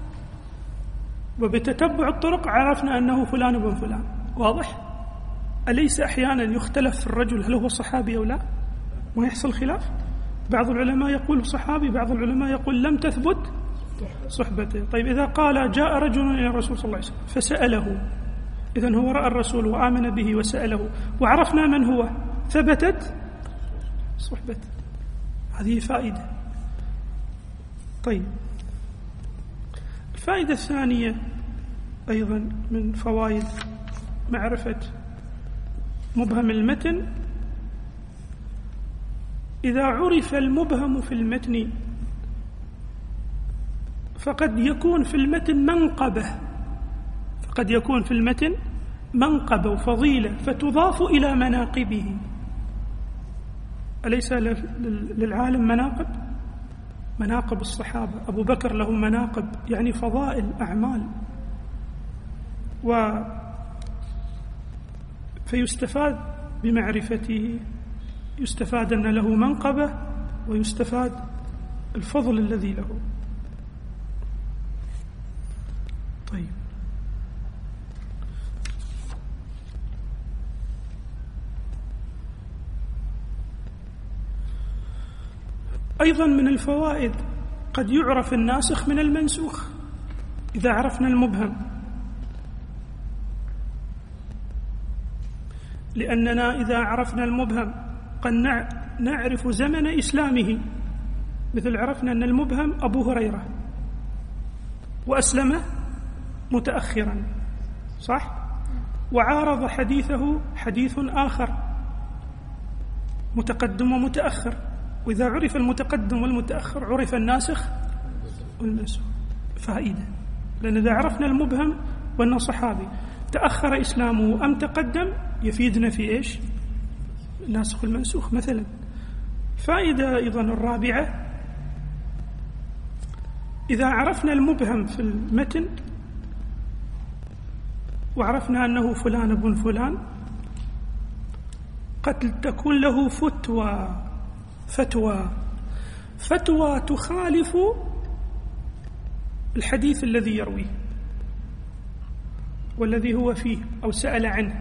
وبتتبع الطرق عرفنا أنه فلان بن فلان. واضح؟ أليس أحيانا يختلف في الرجل هل هو صحابي أو لا؟ ما يحصل خلاف؟ بعض العلماء يقول صحابي، بعض العلماء يقول لم تثبت صحبته. طيب، إذا قال جاء رجل إلى الرسول صلى الله عليه وسلم فسأله، إذن هو رأى الرسول وآمن به وسأله وعرفنا من هو، ثبتت صحبته. هذه فائدة. طيب، الفائدة الثانية أيضا من فوائد معرفة مبهم المتن إذا عرف المبهم في المتن فقد يكون في المتن منقبة فقد يكون في المتن منقبة وفضيلة فتضاف إلى مناقبه. أليس للعالم مناقب؟ مناقب الصحابة، أبو بكر له مناقب يعني فضائل أعمال، و فيستفاد بمعرفته، يستفاد أن له منقبة ويستفاد الفضل الذي له. طيب، أيضا من الفوائد قد يعرف الناسخ من المنسوخ إذا عرفنا المبهم، لأننا إذا عرفنا المبهم قد نعرف زمن إسلامه، مثل عرفنا أن المبهم أبو هريرة وأسلم متأخرا، صح؟ وعارض حديثه حديث آخر متقدم ومتأخر، وإذا عرف المتقدم والمتأخر عرف الناسخ والمنسوخ. فائدة، لأن إذا عرفنا المبهم وأنه صحابي تأخر إسلامه أم تقدم يفيدنا في إيش؟ الناسخ والمنسوخ مثلا. فائدة أيضا الرابعة، إذا عرفنا المبهم في المتن وعرفنا أنه فلان ابن فلان قد تكون له فتوى فتوى فتوى تخالف الحديث الذي يرويه والذي هو فيه أو سأل عنه،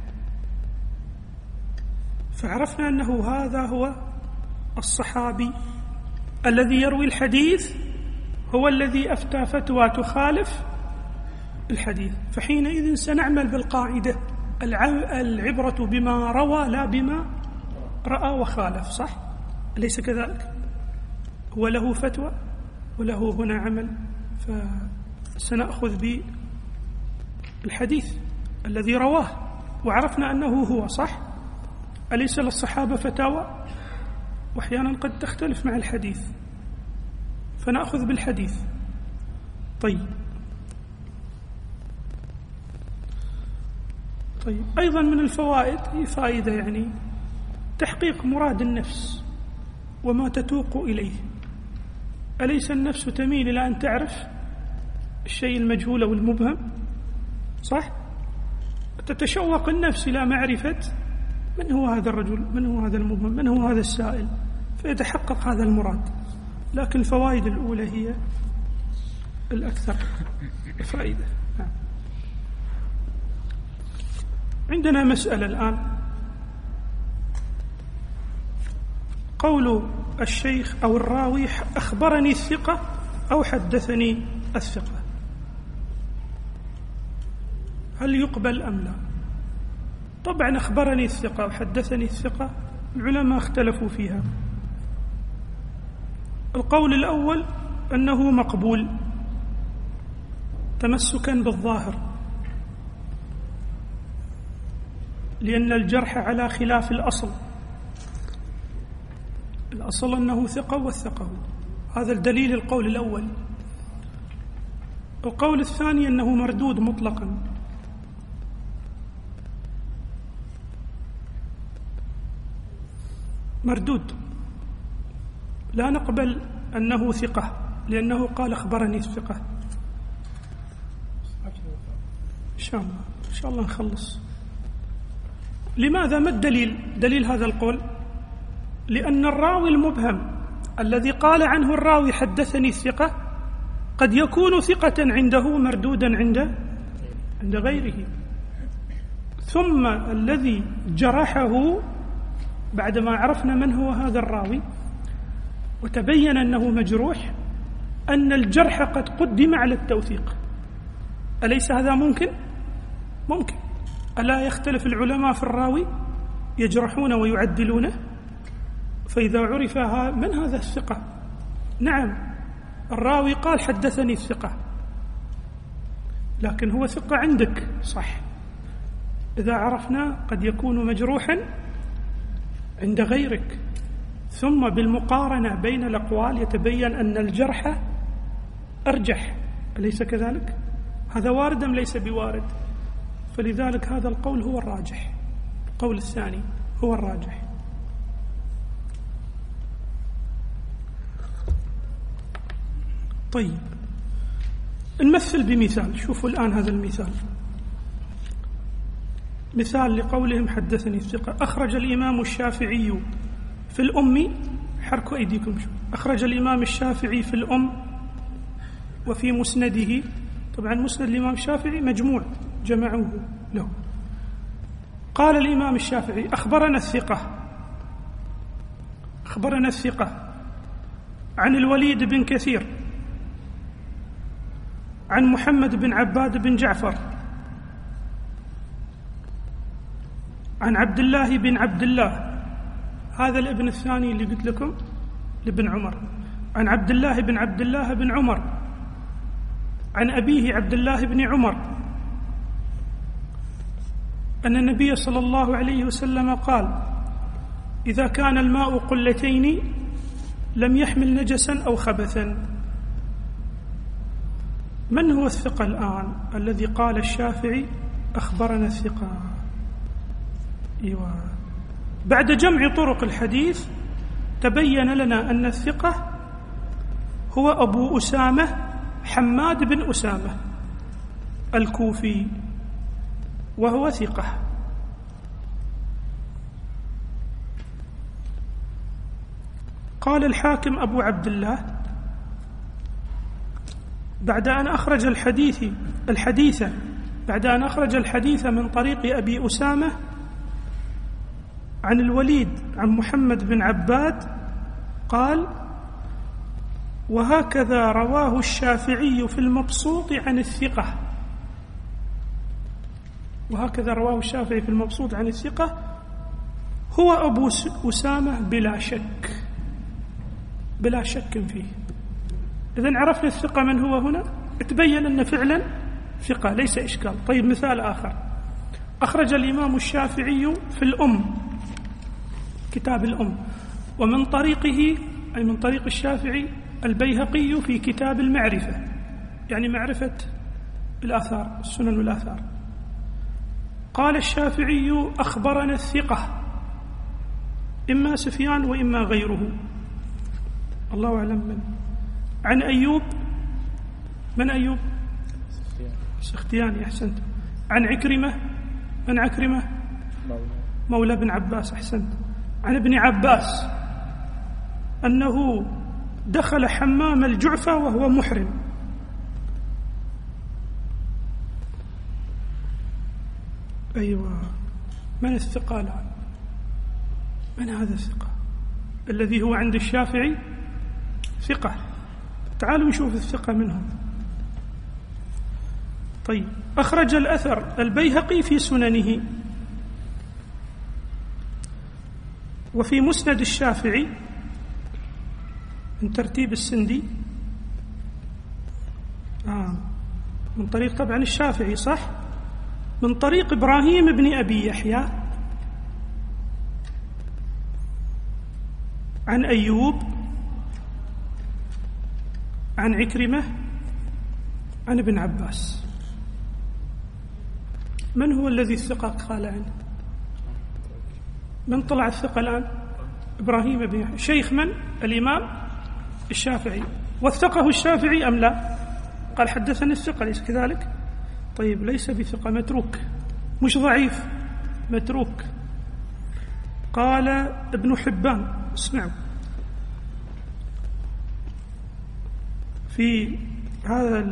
فعرفنا أنه هذا هو الصحابي الذي يروي الحديث هو الذي أفتى فتوى تخالف الحديث، فحينئذ سنعمل بالقاعدة العبرة بما روى لا بما رأى وخالف، صح؟ أليس كذلك؟ هو له فتوى وله هنا عمل، فسنأخذ بالحديث الذي رواه وعرفنا أنه هو، صح؟ أليس للصحابة فتاوى؟ وأحيانا قد تختلف مع الحديث، فنأخذ بالحديث. طيب طيب أيضا من الفوائد، هي فائدة يعني تحقيق مراد النفس وما تتوق إليه. أليس النفس تميل إلى أن تعرف الشيء المجهول أو المبهم، صح؟ تتشوق النفس إلى معرفة من هو هذا الرجل، من هو هذا المبهم، من هو هذا السائل، فيتحقق هذا المراد. لكن الفوائد الأولى هي الأكثر فائدة. عندنا مسألة الآن، قول الشيخ أو الراوي أخبرني الثقة أو حدثني الثقة، هل يقبل أم لا؟ طبعا أخبرني الثقة أو حدثني الثقة العلماء اختلفوا فيها. القول الأول أنه مقبول تمسكا بالظاهر، لأن الجرح على خلاف الأصل، الأصل أنه ثقة وثقه، هذا الدليل القول الأول. القول الثاني أنه مردود مطلقا، مردود، لا نقبل أنه ثقة لأنه قال أخبرني الثقة. إن شاء الله إن شاء الله نخلص. لماذا؟ ما الدليل؟ دليل هذا القول لأن الراوي المبهم الذي قال عنه الراوي حدثني الثقة قد يكون ثقة عنده مردودا عند عند غيره، ثم الذي جرحه بعدما عرفنا من هو هذا الراوي وتبين أنه مجروح أن الجرح قد قدم على التوثيق. أليس هذا ممكن؟ ممكن. ألا يختلف العلماء في الراوي، يجرحون ويعدلونه؟ فإذا عرف من هذا الثقة، نعم الراوي قال حدثني الثقة، لكن هو ثقة عندك، صح، إذا عرفنا قد يكون مجروحا عند غيرك، ثم بالمقارنة بين الأقوال يتبين أن الجرح أرجح، أليس كذلك؟ هذا وارد أم ليس بوارد؟ فلذلك هذا القول هو الراجح، القول الثاني هو الراجح. طيب نمثل بمثال. شوفوا الآن هذا المثال، مثال لقولهم حدثني الثقة. أخرج الإمام الشافعي في الأم، حركوا أيديكم شو. أخرج الإمام الشافعي في الأم وفي مسنده، طبعا مسند الإمام الشافعي مجموع جمعوه له. قال الإمام الشافعي أخبرنا الثقة أخبرنا الثقة عن الوليد بن كثير عن محمد بن عباد بن جعفر عن عبد الله بن عبد الله، هذا الابن الثاني اللي قلت لكم لابن عمر، عن عبد الله بن عبد الله بن عمر عن أبيه عبد الله بن عمر أن النبي صلى الله عليه وسلم قال إذا كان الماء قلتين لم يحمل نجسا أو خبثا. من هو الثقة الآن الذي قال الشافعي أخبرنا الثقة؟ إيوه. بعد جمع طرق الحديث تبين لنا أن الثقة هو أبو أسامة حماد بن أسامة الكوفي، وهو ثقة. قال الحاكم أبو عبد الله بعد أن أخرج الحديث الحديث بعد أن أخرج الحديث من طريق أبي أسامة عن الوليد عن محمد بن عباد قال وهكذا رواه الشافعي في المبسوط عن الثقة وهكذا رواه الشافعي في المبسوط عن الثقة هو أبو أسامة بلا شك بلا شك فيه. إذن عرفنا الثقة من هو هنا، تبين أن فعلا ثقة ليس إشكال. طيب مثال آخر، أخرج الإمام الشافعي في الأم كتاب الأم، ومن طريقه أي من طريق الشافعي البيهقي في كتاب المعرفة، يعني معرفة الآثار السنن والآثار. قال الشافعي أخبرنا الثقة إما سفيان وإما غيره، الله أعلم من عن أيوب من أيوب سختياني أحسنت، عن عكرمة من عكرمة مولى بن عباس أحسنت، عن ابن عباس أنه دخل حمام الجعفة وهو محرم. أيوة، من الثقة الآن؟ من هذا الثقة الذي هو عند الشافعي ثقة؟ تعالوا نشوف الثقة منهم. طيب، أخرج الأثر البيهقي في سننه وفي مسند الشافعي من ترتيب السندي آه. من طريق طبعا الشافعي صح، من طريق إبراهيم بن أبي يحيى عن أيوب عن عكرمة عن ابن عباس. من هو الذي الثقة قال عنه؟ من طلع الثقة الآن؟ إبراهيم بن يحيى شيخ من؟ الإمام الشافعي. وثقه الشافعي أم لا؟ قال حدثني الثقة، ليس كذلك؟ طيب ليس بثقة، متروك، مش ضعيف، متروك. قال ابن حبان، اسمعوا، في هذا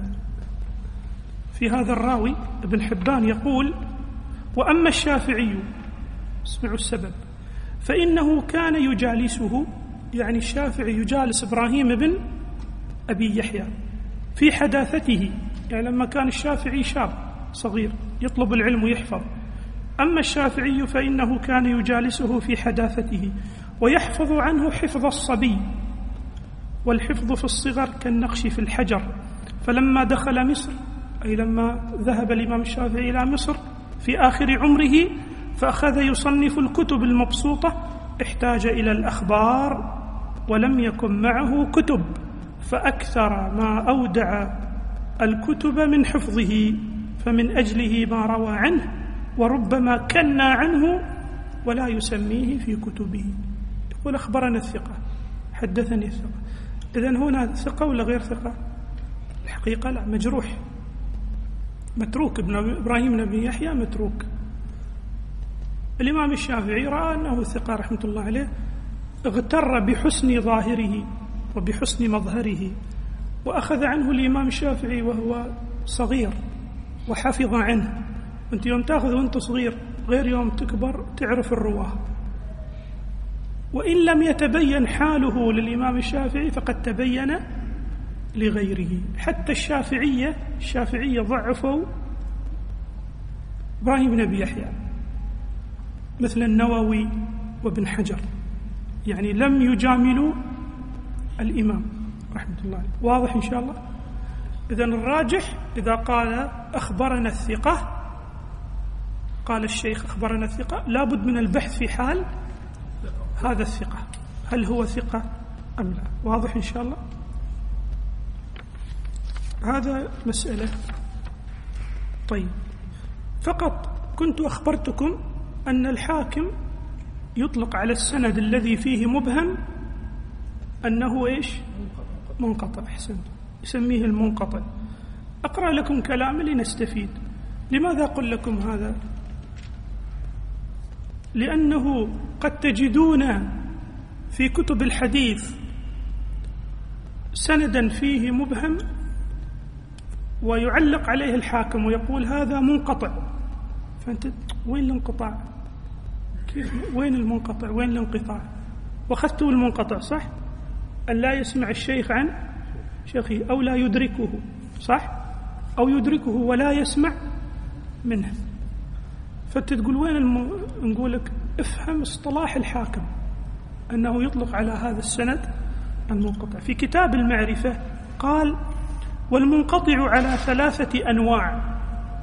في هذا الراوي ابن حبان يقول وأما الشافعي، اسمعوا السبب، فإنه كان يجالسه، يعني الشافعي يجالس إبراهيم بن أبي يحيى في حداثته، يعني لما كان الشافعي شاب صغير يطلب العلم ويحفظ. أما الشافعي فإنه كان يجالسه في حداثته ويحفظ عنه حفظ الصبي، والحفظ في الصغر كالنقش في الحجر. فلما دخل مصر، أي لما ذهب الإمام الشافعي إلى مصر في آخر عمره، فأخذ يصنف الكتب المبسوطة احتاج إلى الأخبار ولم يكن معه كتب، فأكثر ما أودع الكتب من حفظه، فمن أجله ما روى عنه، وربما كنى عنه ولا يسميه في كتبه. يقول أخبرنا الثقة، حدثني الثقة. إذن هنا ثقة ولا غير ثقة؟ الحقيقة لا، مجروح، متروك. ابن إبراهيم بن أبي يحيى متروك. الإمام الشافعي رأى أنه ثقة رحمة الله عليه، اغتر بحسن ظاهره وبحسن مظهره، وأخذ عنه الإمام الشافعي وهو صغير وحفظ عنه. أنت يوم تأخذ وأنت صغير غير يوم تكبر تعرف الرواه. وإن لم يتبين حاله للإمام الشافعي فقد تبين لغيره. حتى الشافعية الشافعية ضعفوا إبراهيم بن أبي يحيى مثل النووي وابن حجر، يعني لم يجاملوا الإمام رحمة الله عليه. واضح إن شاء الله؟ إذن الراجح إذا قال أخبرنا الثقة، قال الشيخ أخبرنا الثقة، لابد من البحث في حال هذا الثقة، هل هو ثقة أم لا. واضح إن شاء الله؟ هذا مسألة. طيب، فقط كنت أخبرتكم أن الحاكم يطلق على السند الذي فيه مبهم أنه إيش؟ منقطع. أحسنت، يسميه المنقطع. أقرأ لكم كلام لنستفيد. لماذا أقول لكم هذا؟ لأنه قد تجدون في كتب الحديث سندا فيه مبهم ويعلق عليه الحاكم ويقول هذا منقطع، فأنت وين الانقطاع؟ كيف وين المنقطع؟ وين الانقطاع؟ وأخذتوا المنقطع صح؟ أن لا يسمع الشيخ عن شيخه أو لا يدركه، صح؟ أو يدركه ولا يسمع منه. فتقول وين الم... نقول لك افهم اصطلاح الحاكم أنه يطلق على هذا السند المنقطع. في كتاب المعرفة قال والمنقطع على ثلاثة أنواع،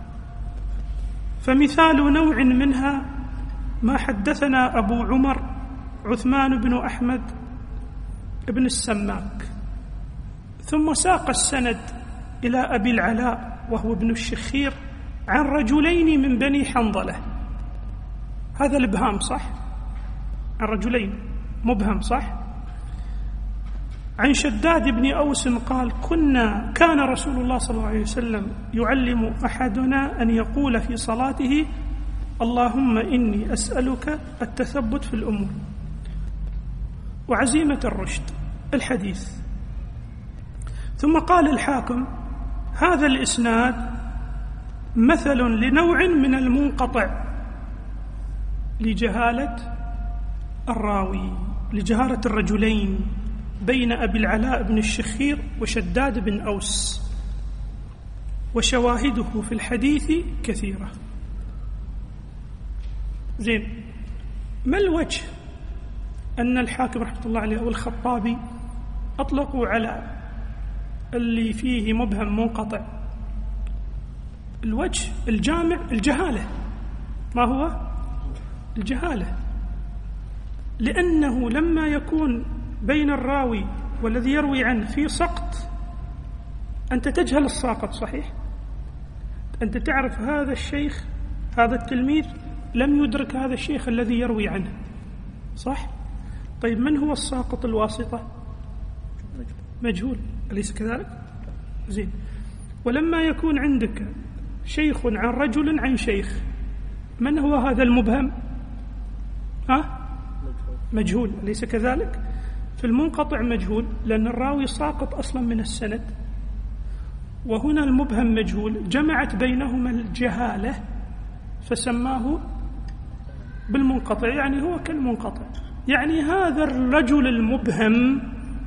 فمثال نوع منها ما حدثنا أبو عمر عثمان بن أحمد ابن السماك، ثم ساق السند إلى أبي العلاء وهو ابن الشخير عن رجلين من بني حنظلة. هذا الإبهام صح؟ عن رجلين مبهم صح؟ عن شداد بن أوس قال كنا كان رسول الله صلى الله عليه وسلم يعلم أحدنا أن يقول في صلاته اللهم إني أسألك التثبت في الأمور وعزيمة الرشد. الحديث. ثم قال الحاكم هذا الإسناد مثل لنوع من المنقطع لجهالة الراوي، لجهالة الرجلين بين أبي العلاء بن الشخير وشداد بن أوس، وشواهده في الحديث كثيرة. زين، ما الوجه أن الحاكم رحمة الله عليه والخطابي أطلقوا على اللي فيه مبهم منقطع؟ الوجه الجامع الجهالة. ما هو الجهالة؟ لأنه لما يكون بين الراوي والذي يروي عنه في سقط أنت تجهل الساقط، صحيح؟ أنت تعرف هذا الشيخ هذا التلميذ لم يدرك هذا الشيخ الذي يروي عنه، صح؟ طيب من هو الساقط الواسطة؟ مجهول، أليس كذلك؟ زين، ولما يكون عندك شيخ عن رجل عن شيخ، من هو هذا المبهم؟ ها؟ مجهول، أليس كذلك؟ في المنقطع مجهول لأن الراوي ساقط أصلا من السند، وهنا المبهم مجهول، جمعت بينهما الجهالة فسماه بالمنقطع، يعني هو كالمنقطع. يعني هذا الرجل المبهم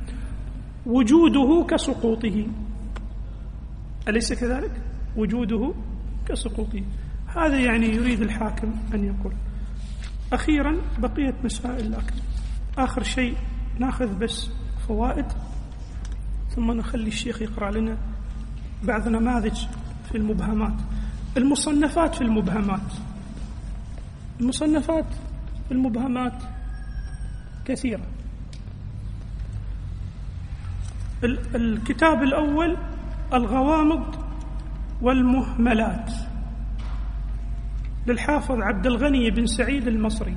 وجوده كسقوطه، أليس كذلك؟ وجوده كسقوطه. هذا يعني يريد الحاكم أن يقول. أخيرا بقية مسائل، لكن آخر شيء ناخذ بس فوائد ثم نخلي الشيخ يقرأ لنا بعض نماذج في المبهمات. المصنفات في المبهمات، المصنفات في المبهمات كثيرة. الكتاب الأول الغوامض والمهملات للحافظ عبد الغني بن سعيد المصري،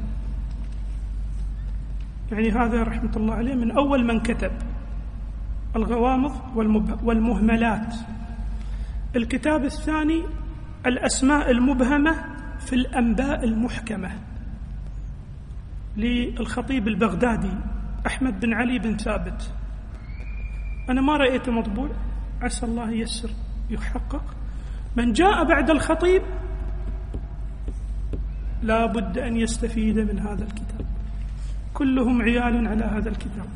يعني هذا رحمة الله عليه من أول من كتب الغوامض والمهملات. الكتاب الثاني الأسماء المبهمة في الأنباء المحكمة للخطيب البغدادي أحمد بن علي بن ثابت. أنا ما رأيته مطبوع، عسى الله ييسر يحقق. من جاء بعد الخطيب لا بد أن يستفيد من هذا الكتاب، كلهم عيال على هذا الكتاب،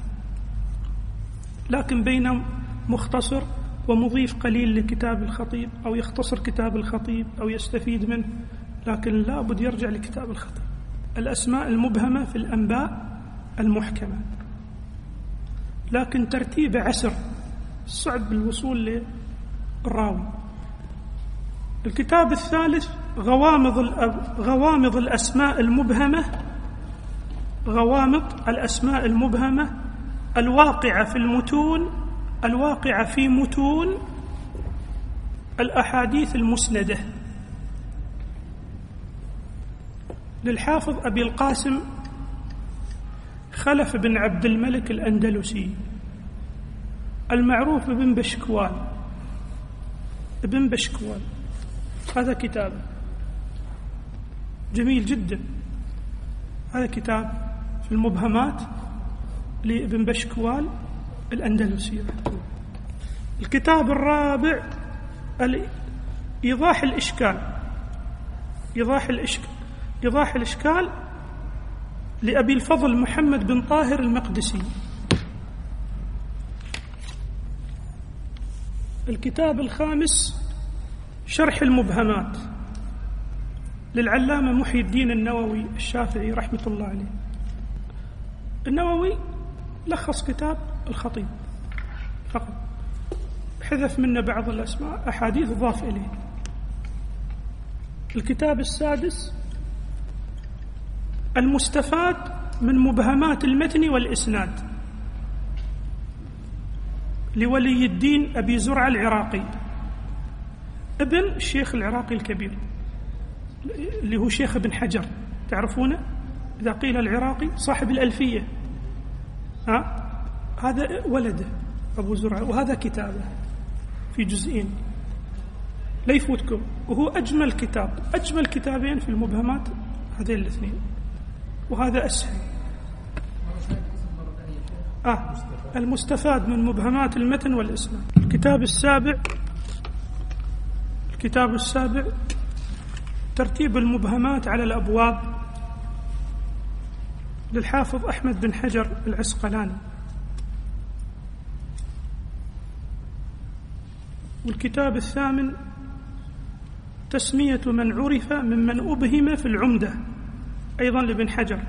لكن بين مختصر ومضيف قليل لكتاب الخطيب، أو يختصر كتاب الخطيب أو يستفيد منه، لكن لا بد يرجع لكتاب الخطيب. الأسماء المبهمة في الأنباء المحكمة، لكن ترتيبه عسر، صعب الوصول للراوي. الكتاب الثالث غوامض غوامض الأسماء المبهمة غوامض الأسماء المبهمة الواقعة في المتون الواقعة في متون الأحاديث المسندة للحافظ أبي القاسم خلف بن عبد الملك الأندلسي المعروف بن بشكوال ابن بشكوال. هذا كتاب جميل جدا، هذا كتاب في المبهمات لابن بشكوال الأندلسي. الكتاب الرابع إيضاح الإشكال إيضاح الإشكال إيضاح الإشكال لأبي الفضل محمد بن طاهر المقدسي. الكتاب الخامس شرح المبهمات للعلامة محي الدين النووي الشافعي رحمة الله عليه. النووي لخص كتاب الخطيب فقط، حذف منه بعض الأسماء، أحاديث ضاف إليه. الكتاب السادس المستفاد من مبهمات المتن والإسناد لولي الدين أبي زرعة العراقي ابن الشيخ العراقي الكبير اللي هو شيخ ابن حجر، تعرفونه إذا قيل العراقي صاحب الألفية، ها هذا ولده أبو زرعة، وهذا كتابه في جزئين لا يفوتكم، وهو أجمل كتاب أجمل كتابين في المبهمات هذين الاثنين، وهذا أسهل. آه المستفاد من مبهمات المتن والإسناد. الكتاب السابع الكتاب السابع ترتيب المبهمات على الأبواب للحافظ أحمد بن حجر العسقلاني. والكتاب الثامن تسمية من عرف ممن أبهم في العمدة أيضا لابن حجر.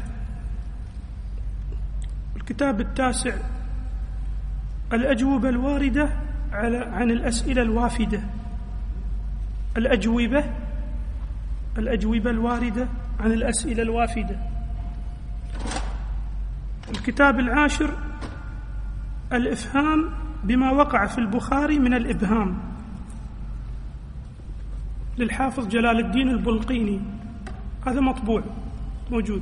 الكتاب التاسع الأجوبة الواردة على عن الأسئلة الوافدة الأجوبة الأجوبة الواردة عن الأسئلة الوافدة. الكتاب العاشر الإفهام بما وقع في البخاري من الإبهام للحافظ جلال الدين البلقيني، هذا مطبوع موجود.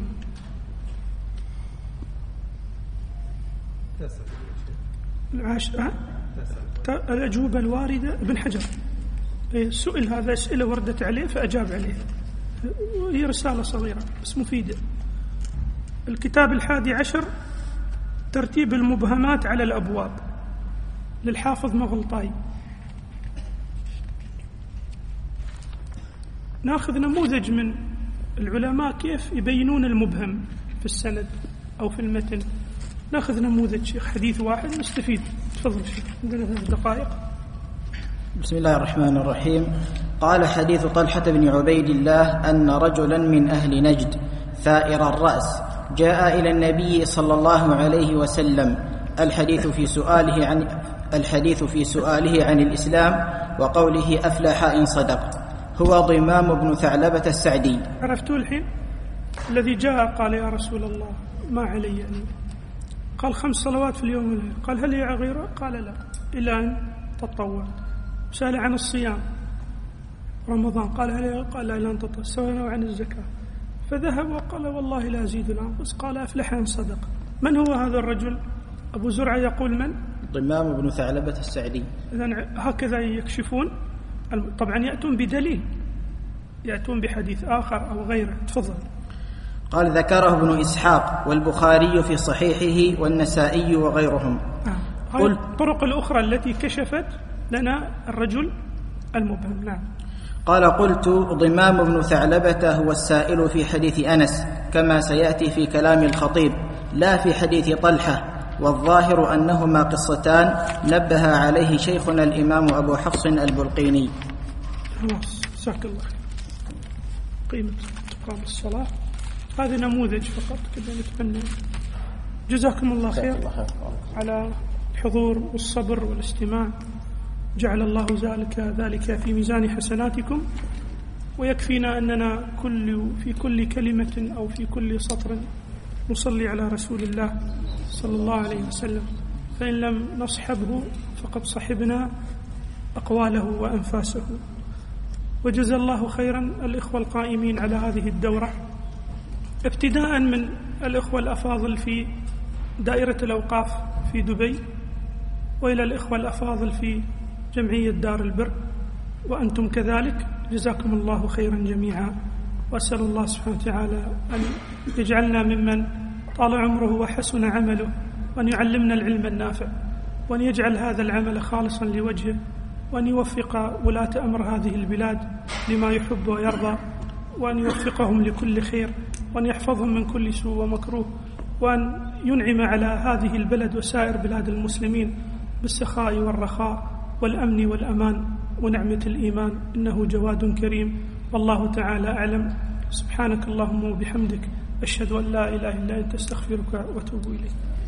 العاشر الأجوبة الواردة ابن حجر سئل هذا أسئلة وردت عليه فأجاب عليه، هي رسالة صغيرة بس مفيدة. الكتاب الحادي عشر ترتيب المبهمات على الأبواب للحافظ مغلطاي. ناخذ نموذج من العلماء كيف يبينون المبهم في السند أو في المتن. ناخذ نموذج شيخ، حديث واحد نستفيد. تفضل شيخ، عندنا ثلاث دقائق. بسم الله الرحمن الرحيم. قال حديث طلحة بن عبيد الله أن رجلا من أهل نجد ثائر الرأس جاء إلى النبي صلى الله عليه وسلم. الحديث في سؤاله عن الحديث في سؤاله عن الإسلام وقوله أفلح إن صدق. هو ضمام بن ثعلبة السعدي. عرفتوا الحين؟ الذي جاء قال يا رسول الله ما علي أن قال خمس صلوات في اليوم والليل. قال هل هي غيره؟ قال لا، إلا أن تطوع. سأل عن الصيام رمضان، قال هل؟ قال لا، إلا أن تطوع. سأل عن الزكاة، فذهب وقال والله لا أزيد الأنقص. قال أفلح إن صدق. من هو هذا الرجل؟ أبو زرعة يقول من؟ ضمام بن ثعلبة السعدي. إذن هكذا يكشفون. طبعا يأتون بدليل، يأتون بحديث آخر أو غيره. تفضل. قال ذكره ابن إسحاق والبخاري في صحيحه والنسائي وغيرهم. آه. قل الطرق الأخرى التي كشفت لنا الرجل المبهم. نعم. قال قلت ضمام بن ثعلبة هو السائل في حديث أنس كما سيأتي في كلام الخطيب، لا في حديث طلحة، والظاهر أنهما قصتان نبه عليه شيخنا الإمام أبو حفص البلقيني. خلاص، جزاك الله خير. قيمة إقام الصلاة هذا نموذج فقط كذا. نتمنى جزاكم الله خير على الحضور والصبر والاستماع. جعل الله ذلك ذلك في ميزان حسناتكم، ويكفينا أننا كل في كل كلمة أو في كل سطر نصلي على رسول الله صلى الله عليه وسلم، فإن لم نصحبه فقد صحبنا أقواله وأنفاسه. وجزا الله خيرا الإخوة القائمين على هذه الدورة، ابتداء من الإخوة الأفاضل في دائرة الأوقاف في دبي، وإلى الإخوة الأفاضل في جمعية دار البر، وأنتم كذلك. جزاكم الله خيرا جميعا، وأسأل الله سبحانه وتعالى أن يجعلنا ممن طال عمره وحسن عمله، وأن يعلمنا العلم النافع، وأن يجعل هذا العمل خالصا لوجهه، وأن يوفق ولاة أمر هذه البلاد لما يحب ويرضى، وأن يوفقهم لكل خير، وأن يحفظهم من كل سوء ومكروه، وأن ينعم على هذه البلد وسائر بلاد المسلمين بالسخاء والرخاء والأمن والأمان ونعمة الإيمان، إنه جواد كريم. والله تعالى أعلم. سبحانك اللهم وبحمدك، أشهد أن لا إله إلا أنت، أستغفرك وأتوب إليك.